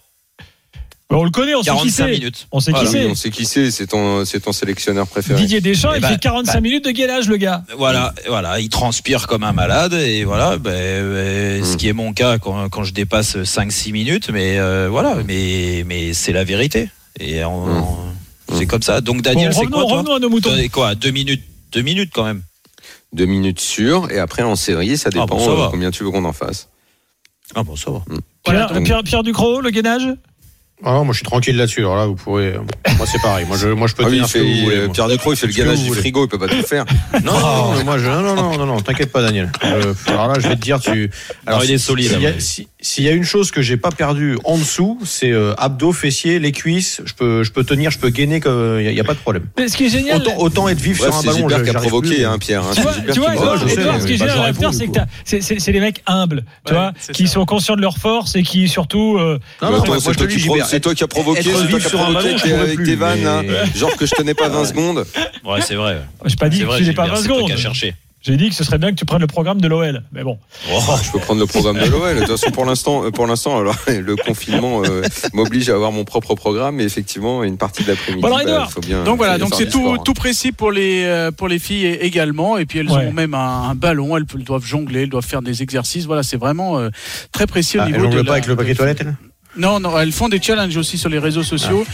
On le connaît, on sait qui quarante-cinq c'est. minutes. On sait Voilà, qui oui, c'est. on sait qui c'est, c'est ton, c'est ton sélectionneur préféré. Didier Deschamps, Eh il ben, fait quarante-cinq bah, minutes de gainage, le gars. Voilà, voilà, il transpire comme un malade et voilà, ben, ben, ce qui est mon cas quand, quand je dépasse cinq six minutes, mais euh, voilà, mais mais c'est la vérité et on, Mm. on- c'est comme ça. Donc Daniel, Bon, c'est revenons, quoi toi revenons à nos moutons. T'as quoi, deux minutes, deux minutes quand même. Deux minutes sûres, et après en série, ça dépend bon, ça euh, va. combien tu veux qu'on en fasse. Ah bon, ça va. Pierre, donc- Pierre, Pierre Ducrot, le gainage. Ah non, moi je suis tranquille là-dessus. Alors là, vous pourrez. Moi c'est pareil. Moi je, moi je peux Ah oui, tenir il ce que fait, vous voulez. euh, moi. Pierre Ducrot, il fait le Ce que gainage vous du voulez. frigo, il peut pas tout faire. Non, non, mais moi je, non, non, non, non, non, t'inquiète pas, Daniel. Je- alors là, je vais te dire, tu. Alors, il est solide, S'il y, a- après. si- s'il y a une chose que j'ai pas perdue en dessous, c'est euh, abdos, fessiers, les cuisses. Je peux, je peux tenir, je peux gainer, il y, a- y a pas de problème. Mais ce qui est génial. Autant, autant être vif Bref, sur un c'est ballon. Gilbert je- qui a j'arrive provoqué, plus. hein, Pierre. hein, Tu c'est vois, Gilbert tu vois, qui Edouard, je sais, Edouard, ce qui est mais bah, génial je à réponds, faire, du c'est que coup. t'as- c'est, c'est, c'est les mecs humbles, tu Ouais, vois, c'est qui ça. sont conscients de leur force et qui surtout. euh, Non, Attends, non, moi, c'est, je te toi dis, qui pro- Gilbert, c'est toi qui as provoqué, être c'est toi vif qui as sur un provoqué ballon, je avec, pourrais avec plus, tes vannes, mais- hein. Genre que je tenais pas vingt secondes. Ouais, c'est vrai. J'ai pas dit C'est que vrai, tu n'es pas Gilbert, vingt c'est toi secondes. qui as cherché. J'ai dit que ce serait bien que tu prennes le programme de l'O L. Mais bon. Oh. Je peux prendre le programme de l'O L. De toute façon, pour l'instant, euh, pour l'instant, alors le confinement euh, m'oblige à avoir mon propre programme, mais effectivement, une partie de l'après-midi, Bon, alors, bah, Edouard. faut bien. Donc voilà, faut bien donc faire c'est du tout, sport, hein. tout précis pour les, euh, pour les filles également. Et puis elles Ouais. ont même un, un ballon, elles, elles doivent jongler, elles doivent faire des exercices. Voilà, c'est vraiment euh, très précis au Ah, niveau elles de jonglent la- pas avec le paquet toilette, elles Non, non, elles font des challenges aussi sur les réseaux sociaux.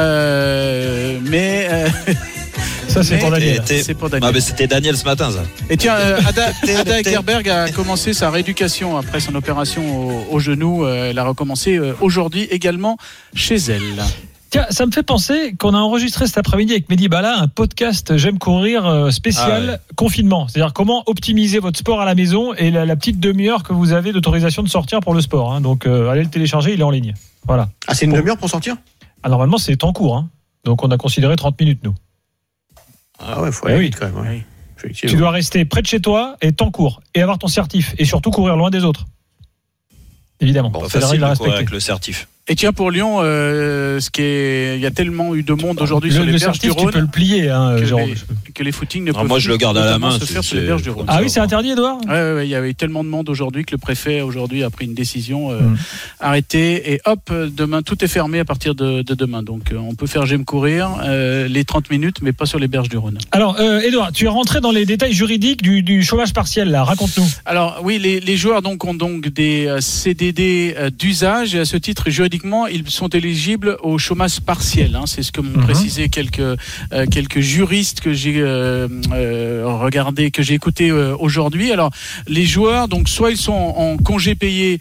Euh, mais euh, Ça, c'est mais- pour Daniel. T'es- C'est pour Ah, Daniel. mais c'était Daniel ce matin, ça. Et tiens, euh, Ada, Ada Ekerberg a commencé sa rééducation après son opération au, au genou. Euh, elle a recommencé euh, aujourd'hui également chez elle. Tiens, ça me fait penser qu'on a enregistré cet après-midi avec Mehdi Bala un podcast J'aime courir euh, spécial Ah ouais. confinement. C'est-à-dire comment optimiser votre sport à la maison et la, la petite demi-heure que vous avez d'autorisation de sortir pour le sport. hein. Donc, euh, allez le télécharger, il est en ligne. Voilà. Ah, c'est une demi-heure pour sortir Ah, normalement, c'est en cours. hein. Donc, on a considéré trente minutes, nous. Ah ouais, faut Eh aller oui. vite quand même. ouais. Oui. Effectivement. Tu dois rester près de chez toi et temps court et avoir ton certif et surtout courir loin des autres. Évidemment. Bon, Federer, facile il l'a de courir respecté. avec le certif. Et tiens, pour Lyon, euh, ce qui est, il y a tellement eu de monde aujourd'hui Le, sur les le berges du certif, tu peux Rhône le plier, hein, que, Jérôme. les, que les footings ne Non, peuvent moi, je le garde à la notamment main, se c'est- faire sur les c'est- berges du Rhône. Ah oui, c'est interdit, Edouard Ouais, ouais, ouais, il y avait tellement de monde aujourd'hui que le préfet aujourd'hui a pris une décision euh, Mm. arrêtée et hop, demain tout est fermé à partir de, de demain. Donc euh, on peut faire j'aime courir euh, les trente minutes, mais pas sur les berges du Rhône. Alors, euh, Edouard, tu es rentré dans les détails juridiques du, du chômage partiel, là. Raconte-nous. Alors oui, les, les joueurs donc ont donc des euh, C D D euh, d'usage et à ce titre juridiquement ils sont éligibles au chômage partiel. Hein. C'est ce que m'ont Mhm. précisé quelques euh, quelques juristes que j'ai euh, euh, regardé, que j'ai écouté euh, aujourd'hui. Alors les joueurs donc soit ils sont en, en congé payé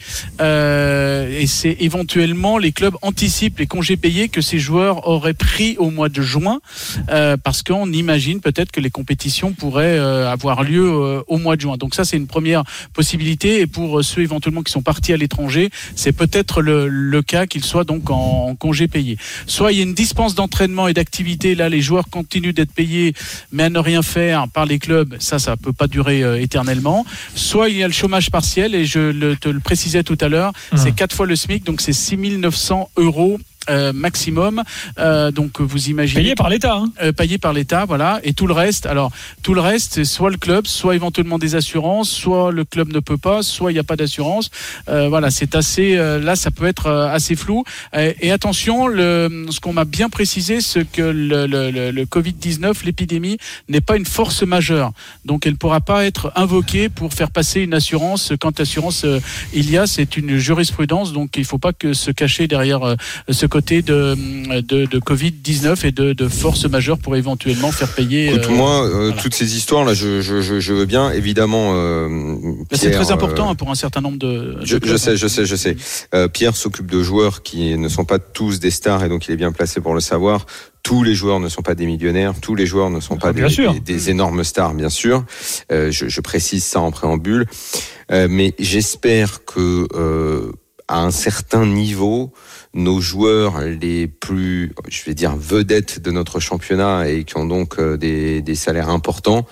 euh, et c'est éventuellement les clubs anticipent les congés payés que ces joueurs auraient pris au mois de juin euh, parce qu'on imagine peut-être que les compétitions pourraient euh, avoir lieu euh, au mois de juin. Donc ça c'est une première possibilité et pour ceux éventuellement qui sont partis à l'étranger, c'est peut-être le, le cas qu'ils soient donc en, en congé payé. Soit il y a une dispense d'entraînement et d'activité, là les joueurs continuent d'être payés mais à ne rien faire par les clubs, ça ça peut pas durer euh, éternellement. Soit il y a le chômage partiel et je le, te le précisais tout à l'heure, Mmh. c'est quatre fois le SMIC, donc c'est six mille neuf cents euros Euh, maximum, euh, donc vous imaginez Payé par l'État. Hein. euh, payé par l'État, voilà, et tout le reste. Alors tout le reste, c'est soit le club, soit éventuellement des assurances, soit le club ne peut pas, soit il n'y a pas d'assurance. Euh, voilà, c'est assez. Euh, là, ça peut être euh, assez flou. Euh, et attention, le, ce qu'on m'a bien précisé, c'est que le, le, le, le covid dix-neuf, l'épidémie, n'est pas une force majeure, donc elle ne pourra pas être invoquée pour faire passer une assurance. Quand assurance euh, il y a, c'est une jurisprudence, donc il ne faut pas que se cacher derrière euh, ce côté de, de, de covid dix-neuf et de, de force majeure pour éventuellement faire payer. Écoute, euh, moi, euh, voilà. toutes ces histoires-là, je, je, je, je veux bien, évidemment. Euh, Mais c'est Pierre, très important euh, hein, pour un certain nombre de. Je, de je sais, je sais, je sais. Euh, Pierre s'occupe de joueurs qui ne sont pas tous des stars et donc il est bien placé pour le savoir. Tous les joueurs ne sont pas des millionnaires, tous les joueurs ne sont pas Ah, bien des, sûr. des, des énormes stars, bien sûr. Euh, je, je précise ça en préambule. Euh, mais j'espère que, euh, à un certain niveau, nos joueurs les plus, je vais dire, vedettes de notre championnat et qui ont donc des, des salaires importants,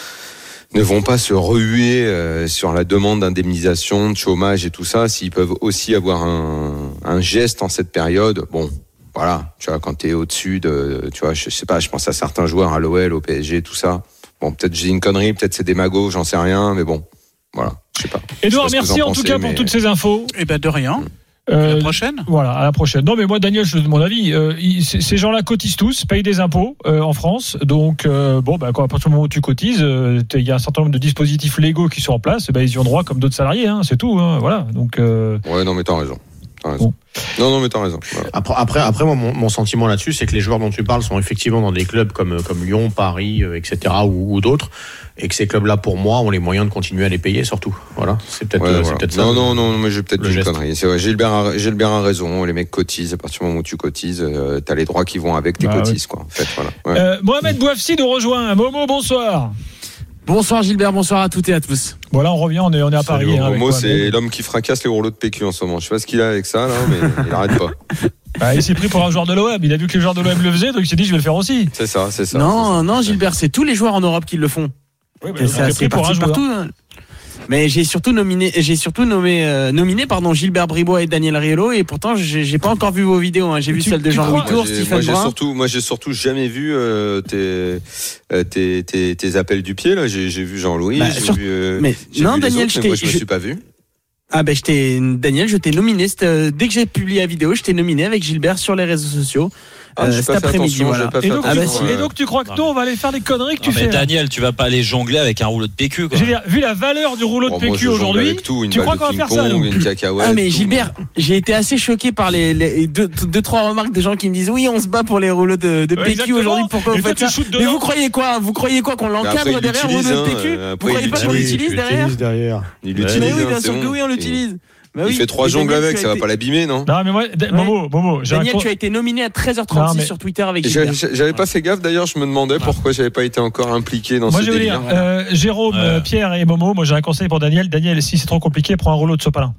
ne vont pas se rehuer euh, sur la demande d'indemnisation, de chômage et tout ça, s'ils peuvent aussi avoir un, un geste en cette période. Bon, voilà, tu vois, quand t'es au-dessus de, tu vois, je sais pas, je pense à certains joueurs à l'O L, au P S G, tout ça. Bon, peut-être j'ai une connerie, peut-être c'est des magos, j'en sais rien, mais bon, voilà, je sais pas. Edouard, sais pas merci en pensez, tout cas mais... pour toutes ces infos. Eh ben de rien. Euh, à la prochaine. Voilà, à la prochaine. Non, mais moi, Daniel, je te demande mon avis. Euh, ils, ces gens-là cotisent tous, payent des impôts euh, en France. Donc, euh, bon, bah, quand, à partir du moment où tu cotises, il euh, y a un certain nombre de dispositifs légaux qui sont en place. Bah, ils y ont droit comme d'autres salariés. Hein, c'est tout. Hein, voilà. Donc. Euh... Ouais, non, mais t'as raison. T'as raison. Bon. Non, non, mais t'as raison. Voilà. Après, après, après moi, mon, mon sentiment là-dessus, c'est que les joueurs dont tu parles sont effectivement dans des clubs comme, comme Lyon, Paris, euh, et cetera, ou, ou d'autres, et que ces clubs-là, pour moi, ont les moyens de continuer à les payer, surtout. Voilà, c'est peut-être, ouais, euh, voilà. c'est peut-être ça. Non, le, non, non, mais j'ai peut-être dit une geste. connerie. C'est vrai, Gilbert a, Gilbert a raison. Les mecs cotisent. À partir du moment où tu cotises, euh, t'as les droits qui vont avec tes bah, cotises, ouais. quoi. En fait, voilà. Ouais. Euh, Mohamed Bouafsi nous rejoint. Momo, bonsoir. Bonsoir Gilbert, bonsoir à toutes et à tous. Bon là on revient, on est, on est à Paris. Salut, hein, Momo, c'est l'homme qui fracasse les rouleaux de P Q en ce moment. Je sais pas ce qu'il a avec ça, là, mais il arrête pas. Bah, il s'est pris pour un joueur de l'O M. Il a vu que les joueurs de l'O M le faisaient, donc il s'est dit je vais le faire aussi. C'est ça, c'est ça. Non, c'est ça. non Gilbert, c'est tous les joueurs en Europe qui le font. Oui, bah, c'est assez parti partout. Hein. Mais j'ai surtout nominé, j'ai surtout nommé, euh, nominé pardon, Gilbert Bribois et Daniel Riolo, et pourtant j'ai, j'ai pas encore vu vos vidéos. Hein. J'ai vu tu, celle de Jean-Louis Tour, Stephen moi, j'ai Brun. surtout, moi j'ai surtout jamais vu euh, tes, euh, tes, tes, tes appels du pied là. J'ai, j'ai vu Jean-Louis. Bah, j'ai sur... vu, euh, mais j'ai non, vu Daniel, autres, je mais t'ai, moi je me je... suis pas vu. Ah ben je t'ai, Daniel, je t'ai nominé. Euh, dès que j'ai publié la vidéo, je t'ai nominé avec Gilbert sur les réseaux sociaux. Ah, euh, cet après-midi, voilà. Et donc, ah, bah, tu, et donc tu crois que nous on va aller faire les conneries que tu non, fais mais Daniel, tu vas pas aller jongler avec un rouleau de P Q quoi. J'ai dire, vu la valeur du rouleau de bon, P Q moi, aujourd'hui, tout, tu crois qu'on va faire ça nous une cacahuète, Ah mais tout, Gilbert, mais... j'ai été assez choqué par les, les deux, deux trois remarques des gens qui me disent oui on se bat pour les rouleaux de, de ouais, P Q aujourd'hui. Pourquoi vous faites ça? Mais vous croyez quoi? Vous croyez quoi qu'on l'encadre derrière le rouleau de P Q? Vous croyez pas qu'on l'utilise derrière? Il l'utilise. Mais oui, bien sûr que oui, on l'utilise. Bah oui. Il fait trois jongles avec, ça va été... pas l'abîmer, non? Non, mais moi, ouais. Momo, Momo, Daniel, raconte... tu as été nominé à treize heures trente-six non, mais... sur Twitter avec Gilbert. J'avais, j'avais pas fait gaffe d'ailleurs, je me demandais pourquoi j'avais pas été encore impliqué dans moi, ce délire. Moi, je veux dire, euh, Jérôme, ouais. Pierre et Momo, moi j'ai un conseil pour Daniel. Daniel, si c'est trop compliqué, prends un rouleau de sopalin.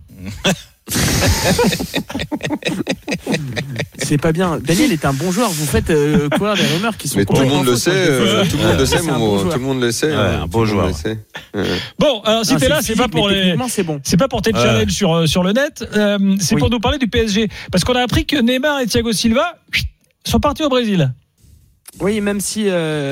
C'est pas bien. Daniel est un bon joueur. Vous faites euh, courir des rumeurs qui sont. Mais tout le monde le sait. Euh, tout le monde le sait, Momo. Tout le monde le sait. Un beau joueur. Bon, alors si t'es là, c'est pas pour les. C'est bon. C'est pas pour tes challenges sur sur le net. Euh, c'est pour nous parler du P S G, parce qu'on a appris que Neymar et Thiago Silva sont partis au Brésil. Oui, même si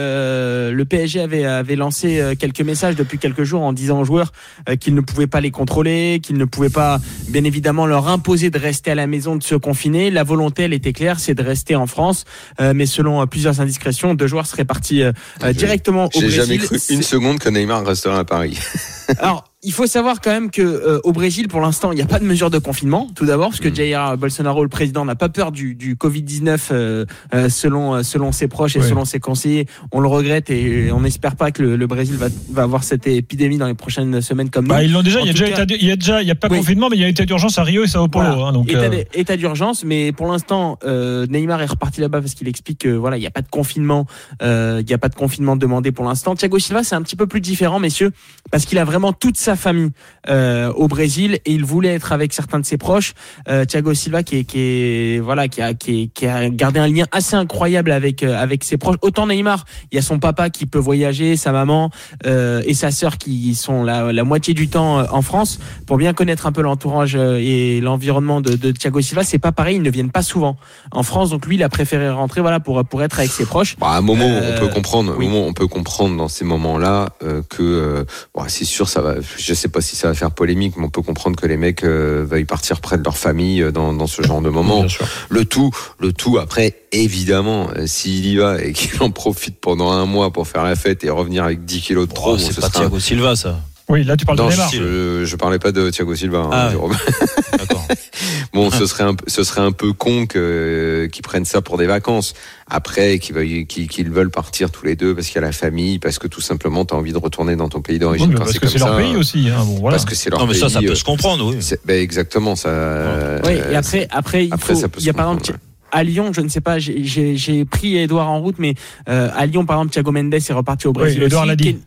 euh, le P S G avait, avait lancé quelques messages depuis quelques jours en disant aux joueurs euh, qu'ils ne pouvaient pas les contrôler, qu'ils ne pouvaient pas, bien évidemment, leur imposer de rester à la maison, de se confiner. La volonté, elle était claire, c'est de rester en France. Euh, mais selon euh, plusieurs indiscrétions, deux joueurs seraient partis euh, euh, directement au J'ai Brésil. J'ai jamais cru une seconde que Neymar resterait à Paris. Alors, il faut savoir quand même que euh, au Brésil, pour l'instant, il n'y a pas de mesure de confinement. Tout d'abord, parce que mmh. Jair Bolsonaro, le président, n'a pas peur du, du covid dix-neuf euh, euh, selon selon ses proches et ouais. selon ses conseillers. On le regrette et on n'espère pas que le, le Brésil va, va avoir cette épidémie dans les prochaines semaines comme nous. Bah, ils l'ont déjà. Il y a déjà, cas, état, il y a déjà, il y a pas oui. confinement, mais il y a état d'urgence à Rio et Sao Paulo. Voilà. Hein, donc état, euh... état d'urgence, mais pour l'instant, euh, Neymar est reparti là-bas parce qu'il explique que voilà, il n'y a pas de confinement, euh, il n'y a pas de confinement demandé pour l'instant. Thiago Silva, c'est un petit peu plus différent, messieurs, parce qu'il a vraiment toute sa famille. Euh, au Brésil et il voulait être avec certains de ses proches. Euh, Thiago Silva qui est, qui est voilà qui a, qui, est, qui a gardé un lien assez incroyable avec euh, avec ses proches. Autant Neymar, il y a son papa qui peut voyager, sa maman euh, et sa sœur qui sont la, la moitié du temps en France. Pour bien connaître un peu l'entourage et l'environnement de, de Thiago Silva, c'est pas pareil, ils ne viennent pas souvent en France. Donc lui, il a préféré rentrer voilà pour pour être avec ses proches. Bah, à un moment, euh, on peut comprendre. Oui. Un moment, on peut comprendre dans ces moments-là euh, que euh, bon, c'est sûr, ça va. Je sais pas si ça va faire polémique, mais on peut comprendre que les mecs euh, veuillent partir près de leur famille euh, dans, dans ce genre de moment. Le tout, le tout après, évidemment, euh, s'il y va et qu'il en profite pendant un mois pour faire la fête et revenir avec dix kilos de trop, oh, bon, c'est ce pas sera Thiago un... Silva, ça. Oui, là tu parles non, de Neymar. Je, je parlais pas de Thiago Silva. Ah, hein, ouais. D'accord. Bon, ce serait un, ce serait un peu con que, qu'ils prennent ça pour des vacances. Après, qu'ils veulent, qu'ils, qu'ils veulent partir tous les deux parce qu'il y a la famille, parce que tout simplement t'as envie de retourner dans ton pays d'origine. Oui, quand parce c'est que comme c'est ça, leur pays aussi. Hein, bon, voilà. Parce que c'est leur non, mais pays. ça, ça peut se comprendre, oui. C'est, ben exactement, ça. Euh, oui, et après, après, il après, faut, ça peut il y a par exemple. Ouais. À Lyon, je ne sais pas, j'ai, j'ai, j'ai pris Edouard en route, mais euh, à Lyon, par exemple, Thiago Mendes est reparti au Brésil. Oui, Edouard aussi. l'a dit. Ken,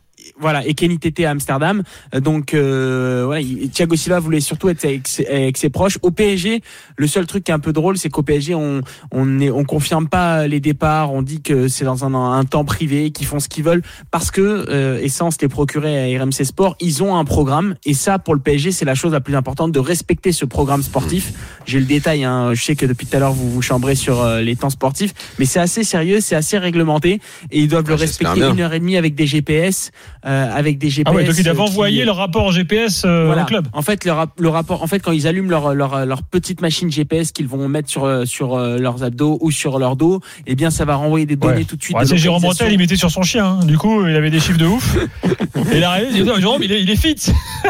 Voilà, et Kenny Tété à Amsterdam. Donc euh, voilà, il, Thiago Silva voulait surtout être avec, avec ses proches. Au P S G, le seul truc qui est un peu drôle, c'est qu'au P S G, on on, est, on confirme pas les départs. On dit que c'est dans un, un temps privé, qu'ils font ce qu'ils veulent parce que euh, Essence les procurait à R M C Sport. Ils ont un programme et ça, pour le P S G, c'est la chose la plus importante, de respecter ce programme sportif. J'ai le détail. Hein, je sais que depuis tout à l'heure vous vous chambrez sur euh, les temps sportifs, mais c'est assez sérieux, c'est assez réglementé et ils doivent ah, le respecter une heure et demie avec des G P S. Euh, avec des G P S. Ah ouais, donc ils doivent qui... envoyer le rapport G P S euh, voilà. au club. En fait, le, rap- le rapport, en fait, quand ils allument leur, leur, leur petite machine G P S qu'ils vont mettre sur, sur leurs abdos ou sur leur dos, eh bien, ça va renvoyer des données ouais. tout de suite. Ouais, de c'est Jérôme Brunel, il mettait sur son chien. Hein. Du coup, il avait des chiffres de ouf. Et il arrive, il dit, Jérôme, il est, il est fit.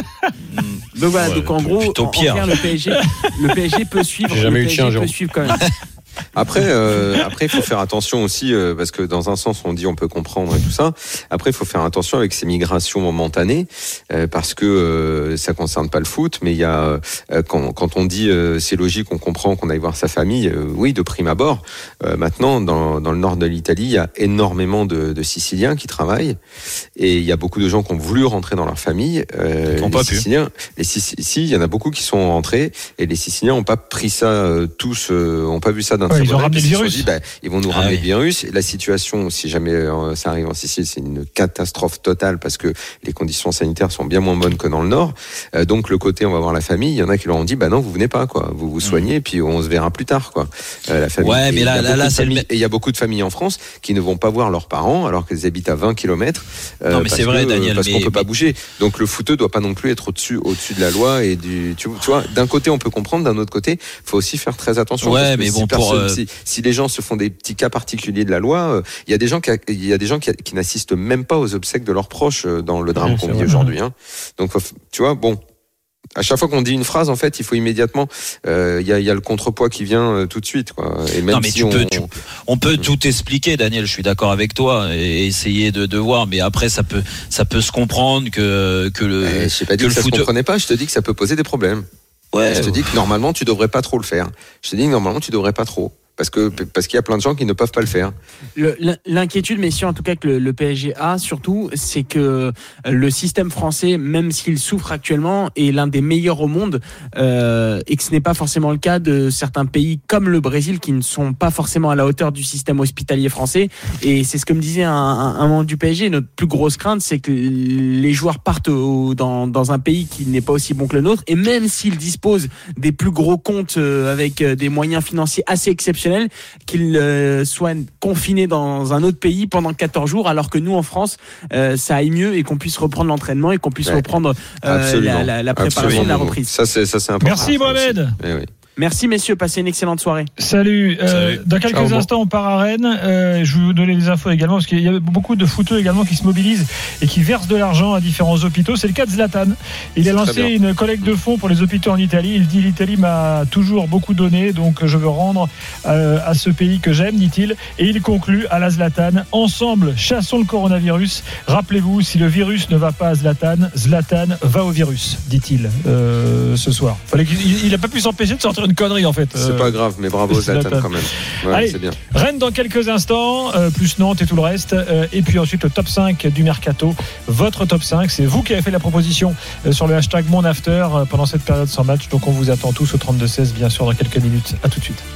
Donc voilà, ouais, donc en gros, en, en clair, le P S G, le P S G peut suivre. J'ai jamais eu de chien, peut suivre quand même. Après, euh, après, il faut faire attention aussi euh, parce que dans un sens, on dit on peut comprendre et tout ça. Après, il faut faire attention avec ces migrations momentanées euh, parce que euh, ça concerne pas le foot, mais il y a euh, quand, quand on dit euh, c'est logique, on comprend qu'on aille voir sa famille. Euh, oui, de prime abord. Euh, maintenant, dans, dans le nord de l'Italie, il y a énormément de, de Siciliens qui travaillent et il y a beaucoup de gens qui ont voulu rentrer dans leur famille. Euh, ils n'ont pas pu. Siciliens, les Siciliens, si, il y en a beaucoup qui sont rentrés et les Siciliens n'ont pas pris ça euh, tous, euh, ont pas vu ça d'un ouais, ils ont ramené le virus. Dit, bah, ils vont nous ah ramener oui. le virus. La situation, si jamais euh, ça arrive en Sicile, c'est une catastrophe totale parce que les conditions sanitaires sont bien moins bonnes que dans le Nord. Euh, donc le côté, on va voir la famille. Il y en a qui leur ont dit, bah non, vous venez pas, quoi. Vous vous soignez, mmh. puis on se verra plus tard, quoi. Euh, la famille. Ouais, mais là, là, là, c'est familles, le... Et il y a beaucoup de familles en France qui ne vont pas voir leurs parents alors qu'ils habitent à vingt kilomètres. Euh, non, mais c'est vrai, que, Daniel. Parce mais, qu'on peut mais... pas bouger. Donc le footeux doit pas non plus être au-dessus, au-dessus de la loi et du. Tu, tu vois, d'un côté on peut comprendre, d'un autre côté, faut aussi faire très attention. Ouais, mais si bon, personne, pour euh... si, si les gens se font des petits cas particuliers de la loi, il euh, y a des gens qui, il y a des gens qui, qui n'assistent même pas aux obsèques de leurs proches euh, dans le drame ouais, qu'on vit aujourd'hui. Hein. Donc, tu vois, bon. À chaque fois qu'on dit une phrase, en fait, il faut immédiatement. Il euh, y, y a le contrepoids qui vient euh, tout de suite, quoi. Et même non, mais si tu on, peux, tu, on peut tout expliquer, Daniel. Je suis d'accord avec toi et essayer de, de voir. Mais après, ça peut, ça peut se comprendre que que le. Eh, je t'ai pas dit que, que ça foot... se comprenait pas. Je te dis que ça peut poser des problèmes. Ouais. Je te dis que normalement, tu devrais pas trop le faire. Je te dis que normalement, tu devrais pas trop. Parce que parce qu'il y a plein de gens qui ne peuvent pas le faire. Le, l'inquiétude, messieurs, en tout cas que le, le P S G a surtout, c'est que le système français, même s'il souffre actuellement, est l'un des meilleurs au monde, euh, et que ce n'est pas forcément le cas de certains pays comme le Brésil qui ne sont pas forcément à la hauteur du système hospitalier français. Et c'est ce que me disait un, un, un membre du P S G. Notre plus grosse crainte, c'est que les joueurs partent au, dans, dans un pays qui n'est pas aussi bon que le nôtre, et même s'ils disposent des plus gros comptes euh, avec des moyens financiers assez exceptionnels, qu'ils euh, soient confinés dans un autre pays pendant quatorze jours, alors que nous en France euh, ça aille mieux et qu'on puisse reprendre l'entraînement et qu'on puisse ouais. reprendre euh, la, la, la préparation Absolument. de la reprise. Ça c'est, ça, c'est important. Merci Mohamed. Eh oui. Merci messieurs, passez une excellente soirée. Salut. Euh, Salut. Dans quelques Ciao, instants, bon. on part à Rennes. Euh, je vais vous donner des infos également parce qu'il y a beaucoup de footeux également qui se mobilisent et qui versent de l'argent à différents hôpitaux. C'est le cas de Zlatan. Il C'est a lancé une collecte de fonds pour les hôpitaux en Italie. Il dit l'Italie m'a toujours beaucoup donné, donc je veux rendre euh, à ce pays que j'aime, dit-il. Et il conclut à la Zlatan. Ensemble, chassons le coronavirus. Rappelez-vous, si le virus ne va pas à Zlatan, Zlatan va au virus, dit-il euh, ce soir. Fallait qu'il, il n'a pas pu s'empêcher de sortir une connerie en fait. C'est euh, pas grave, mais bravo Zlatan quand même. Ouais, Allez, c'est bien. Rennes dans quelques instants, euh, plus Nantes et tout le reste. Euh, et puis ensuite le top cinq du Mercato. Votre top cinq, c'est vous qui avez fait la proposition euh, sur le hashtag MonAfter euh, pendant cette période sans match. Donc on vous attend tous au trente-deux seize, bien sûr, dans quelques minutes. À tout de suite.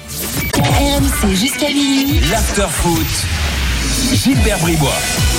R M C jusqu'à minuit. L'After Foot. Gilbert Bribois.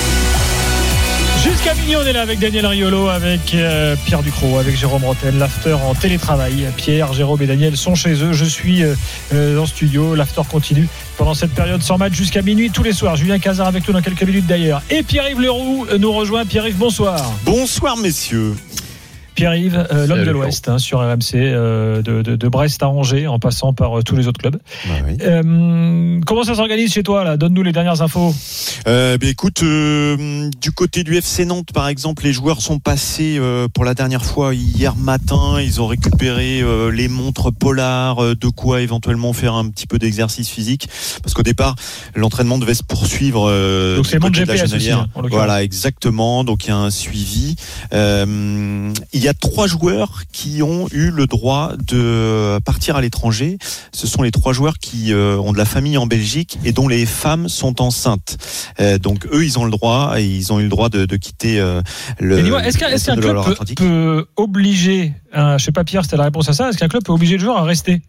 Jusqu'à minuit, on est là avec Daniel Riolo, avec euh, Pierre Ducrot, avec Jérôme Rotel. L'after en télétravail. Pierre, Jérôme et Daniel sont chez eux. Je suis euh, en studio. L'after continue pendant cette période sans match jusqu'à minuit tous les soirs. Julien Cazard avec nous dans quelques minutes d'ailleurs. Et Pierre-Yves Leroux nous rejoint. Pierre-Yves, bonsoir. Bonsoir messieurs. Pierre-Yves, euh, l'homme de l'Ouest hein, sur R M C, euh, de, de, de Brest à Angers, en passant par euh, tous les autres clubs. Bah oui. euh, comment ça s'organise chez toi là ? Donne-nous les dernières infos. Euh, bah, écoute, euh, du côté du F C Nantes, par exemple, les joueurs sont passés euh, pour la dernière fois hier matin. Ils ont récupéré euh, les montres Polar, euh, de quoi éventuellement faire un petit peu d'exercice physique, parce qu'au départ, l'entraînement devait se poursuivre. Euh, Donc c'est montre G P S aussi. Hein, voilà, exactement. Donc il y a un suivi. Euh, il y y a trois joueurs qui ont eu le droit de partir à l'étranger. Ce sont les trois joueurs qui euh, ont de la famille en Belgique et dont les femmes sont enceintes. Euh, donc eux, ils ont le droit, et ils ont eu le droit de, de quitter euh, le. Dis-moi, est-ce qu'un, est-ce qu'un club peut, peut obliger, un, je sais pas Pierre, c'était la réponse à ça, est-ce qu'un club peut obliger le joueur à rester?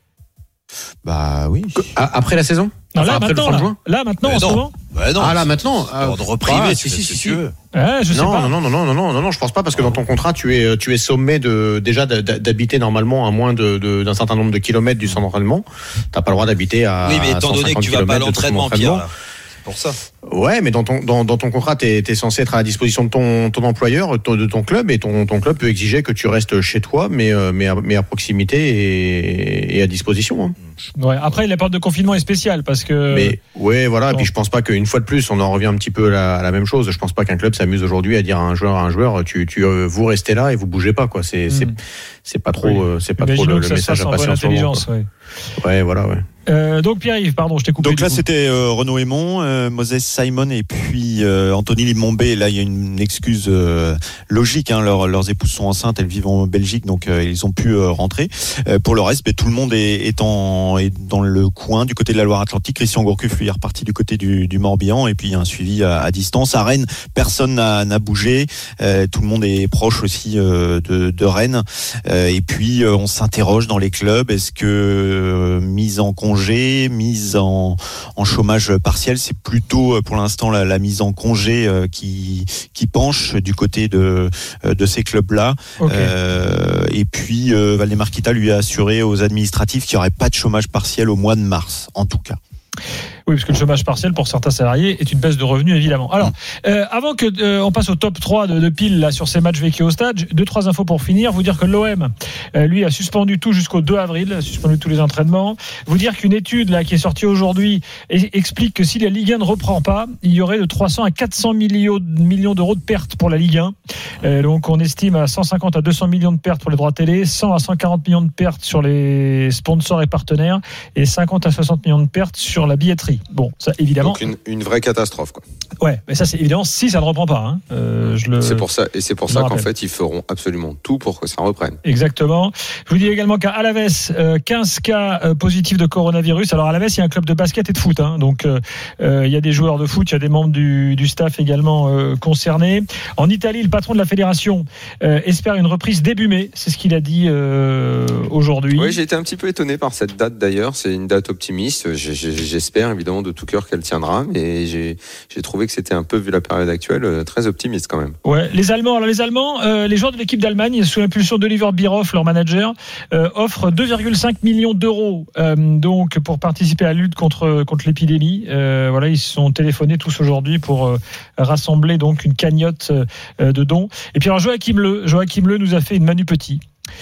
Bah oui. Après la saison? Non, enfin, là, après maintenant, le là, juin là maintenant, mais en non. ce moment. Bah non, ah là maintenant, c'est ordre privé, ah, si, si, si, si, tu veux. Ouais, je sais non, pas. non, non, non, non, non, non, non, je pense pas parce que dans ton contrat, tu es, tu es sommé de déjà d'habiter normalement à moins de, de, d'un certain nombre de kilomètres du centre d'entraînement. T'as pas le droit d'habiter à. Oui, mais étant donné que tu vas pas à l'entraînement, Pierre. Là. Pour ça. Ouais, mais dans ton dans, dans ton contrat, t'es es censé être à la disposition de ton ton employeur, ton, de ton club, et ton ton club peut exiger que tu restes chez toi, mais euh, mais à, mais à proximité et, et à disposition. Hein. Ouais. Après, la période de confinement est spéciale parce que. Mais ouais, voilà. Bon. Et puis je pense pas qu'une fois de plus, on en revient un petit peu à la, à la même chose. Je pense pas qu'un club s'amuse aujourd'hui à dire à un joueur, à un joueur, tu tu euh, vous restez là et vous bougez pas, quoi. C'est mm. c'est c'est pas trop, oui. euh, c'est pas Imaginons trop le, le message à passer en ce moment. Ouais. ouais, voilà, ouais. Euh, donc Pierre-Yves, pardon, je t'ai coupé. Donc là, c'était euh, Renaud Aymon, euh, Moses Simon et puis euh, Anthony Limonbé. Là, il y a une excuse euh, logique. Hein, leur, leurs épouses sont enceintes, elles vivent en Belgique, donc euh, ils ont pu euh, rentrer. Euh, pour le reste, bah, tout le monde est, est, en, est dans le coin du côté de la Loire-Atlantique. Christian Gourcuff, lui, est reparti du côté du, du Morbihan, et puis il y a un suivi à, à distance. À Rennes, personne n'a, n'a bougé. Euh, tout le monde est proche aussi euh, de, de Rennes. Euh, et puis, euh, on s'interroge dans les clubs. Est-ce que euh, mise en congé mise en, en chômage partiel, c'est plutôt pour l'instant la, la mise en congé euh, qui, qui penche du côté de, de ces clubs-là. Okay. Euh, et puis euh, Valdemar Kita lui a assuré aux administratifs qu'il n'y aurait pas de chômage partiel au mois de mars, en tout cas. Oui, parce que le chômage partiel pour certains salariés est une baisse de revenus, évidemment. Alors, euh, avant que euh, on passe au top trois de, de pile là sur ces matchs vécus au stade, deux trois infos pour finir. Vous dire que l'O M, euh, lui, a suspendu tout jusqu'au deux avril, a suspendu tous les entraînements. Vous dire qu'une étude là qui est sortie aujourd'hui explique que si la Ligue un ne reprend pas, il y aurait de trois cents à quatre cents millions, millions d'euros de pertes pour la Ligue un. Euh, donc, on estime à cent cinquante à deux cents millions de pertes pour les droits télé, cent à cent quarante millions de pertes sur les sponsors et partenaires, et cinquante à soixante millions de pertes sur la billetterie. Bon, ça évidemment. Donc une, une vraie catastrophe, quoi. Ouais, mais ça c'est évidemment si ça ne reprend pas. Hein. Euh, je le. C'est pour ça, et c'est pour ça qu'en fait ils feront absolument tout pour que ça reprenne. Exactement. Je vous dis également qu'à Alaves, euh, quinze cas euh, positifs de coronavirus. Alors à Alaves, il y a un club de basket et de foot, hein. Donc euh, euh, il y a des joueurs de foot, il y a des membres du, du staff également euh, concernés. En Italie, le patron de la fédération euh, espère une reprise début mai. C'est ce qu'il a dit euh, aujourd'hui. Oui, j'ai été un petit peu étonné par cette date d'ailleurs. C'est une date optimiste. J'ai, j'ai, j'espère évidemment de tout cœur qu'elle tiendra, mais j'ai, j'ai trouvé que c'était un peu, vu la période actuelle, très optimiste quand même. Ouais, les Allemands, alors les Allemands, euh, les joueurs de l'équipe d'Allemagne, sous l'impulsion d'Oliver Bierhoff, leur manager, euh, offrent deux virgule cinq millions d'euros euh, donc pour participer à la lutte contre contre l'épidémie. Euh, voilà, ils se sont téléphonés tous aujourd'hui pour euh, rassembler donc une cagnotte euh, de dons. Et puis alors Joachim Le, Joachim Le nous a fait une Manu Petit.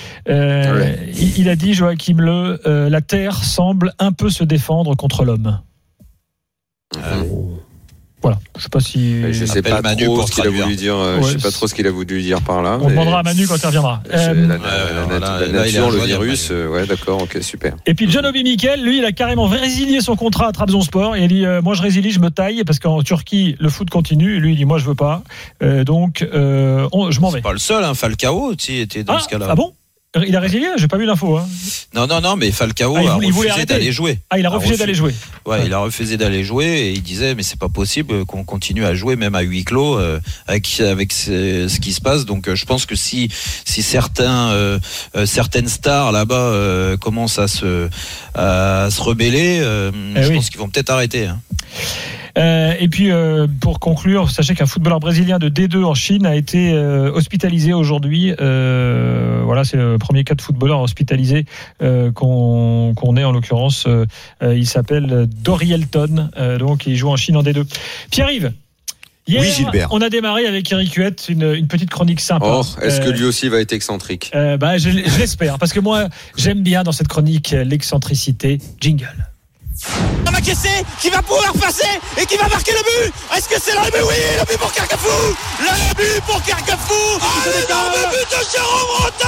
Euh, ouais. il, il a dit, Joachim Le, euh, la Terre semble un peu se défendre contre l'homme. Euh, voilà, je sais pas si. Je sais pas Manu trop ce qu'il a voulu dire. Ouais, je sais pas trop ce qu'il a voulu dire par là. On demandera à Manu quand il reviendra. Euh, la, la, la, la, la nature, le virus, euh, ouais, d'accord, ok, super. Et puis John Obi Mikel, lui, il a carrément résilié son contrat à Trabzonspor et il dit, euh, moi je résilie, je me taille parce qu'en Turquie le foot continue. Et lui, il dit, moi je veux pas. Euh, donc, euh, on, je m'en vais. C'est pas le seul, hein, Falcao, tu était dans ah, ce cas-là. Ah bon? Il a résilié, j'ai pas vu l'info. Hein. Non, non, non, mais Falcao ah, il, a il refusé d'aller jouer. Ah, il a refusé a refusé d'aller jouer. Ouais, ouais, il a refusé d'aller jouer et il disait, mais c'est pas possible qu'on continue à jouer même à huis clos euh, avec avec ce, ce qui se passe. Donc, euh, je pense que si si certains euh, euh, certaines stars là-bas euh, commencent à se à se rebeller, euh, eh je oui. pense qu'ils vont peut-être arrêter. Hein. Euh, et puis euh, pour conclure, sachez qu'un footballeur brésilien de D deux en Chine a été euh, hospitalisé aujourd'hui. Euh, voilà, c'est le premier cas de footballeur hospitalisé euh, qu'on, qu'on ait en l'occurrence. Euh, il s'appelle Dorielton, euh, donc il joue en Chine en D deux. Pierre-Yves. Hier, oui, Gilbert. On a démarré avec Eric Huette une, une petite chronique sympa. Oh, est-ce euh, que lui aussi va être excentrique euh, bah, je, je l'espère, parce que moi, j'aime bien dans cette chronique l'excentricité. Jingle. Makessé qui va pouvoir passer et qui va marquer le but. Est-ce que c'est le but? Oui, le but pour Carquefou. Le but pour Carquefou. Ah, l'énorme but de Jérôme Rotten.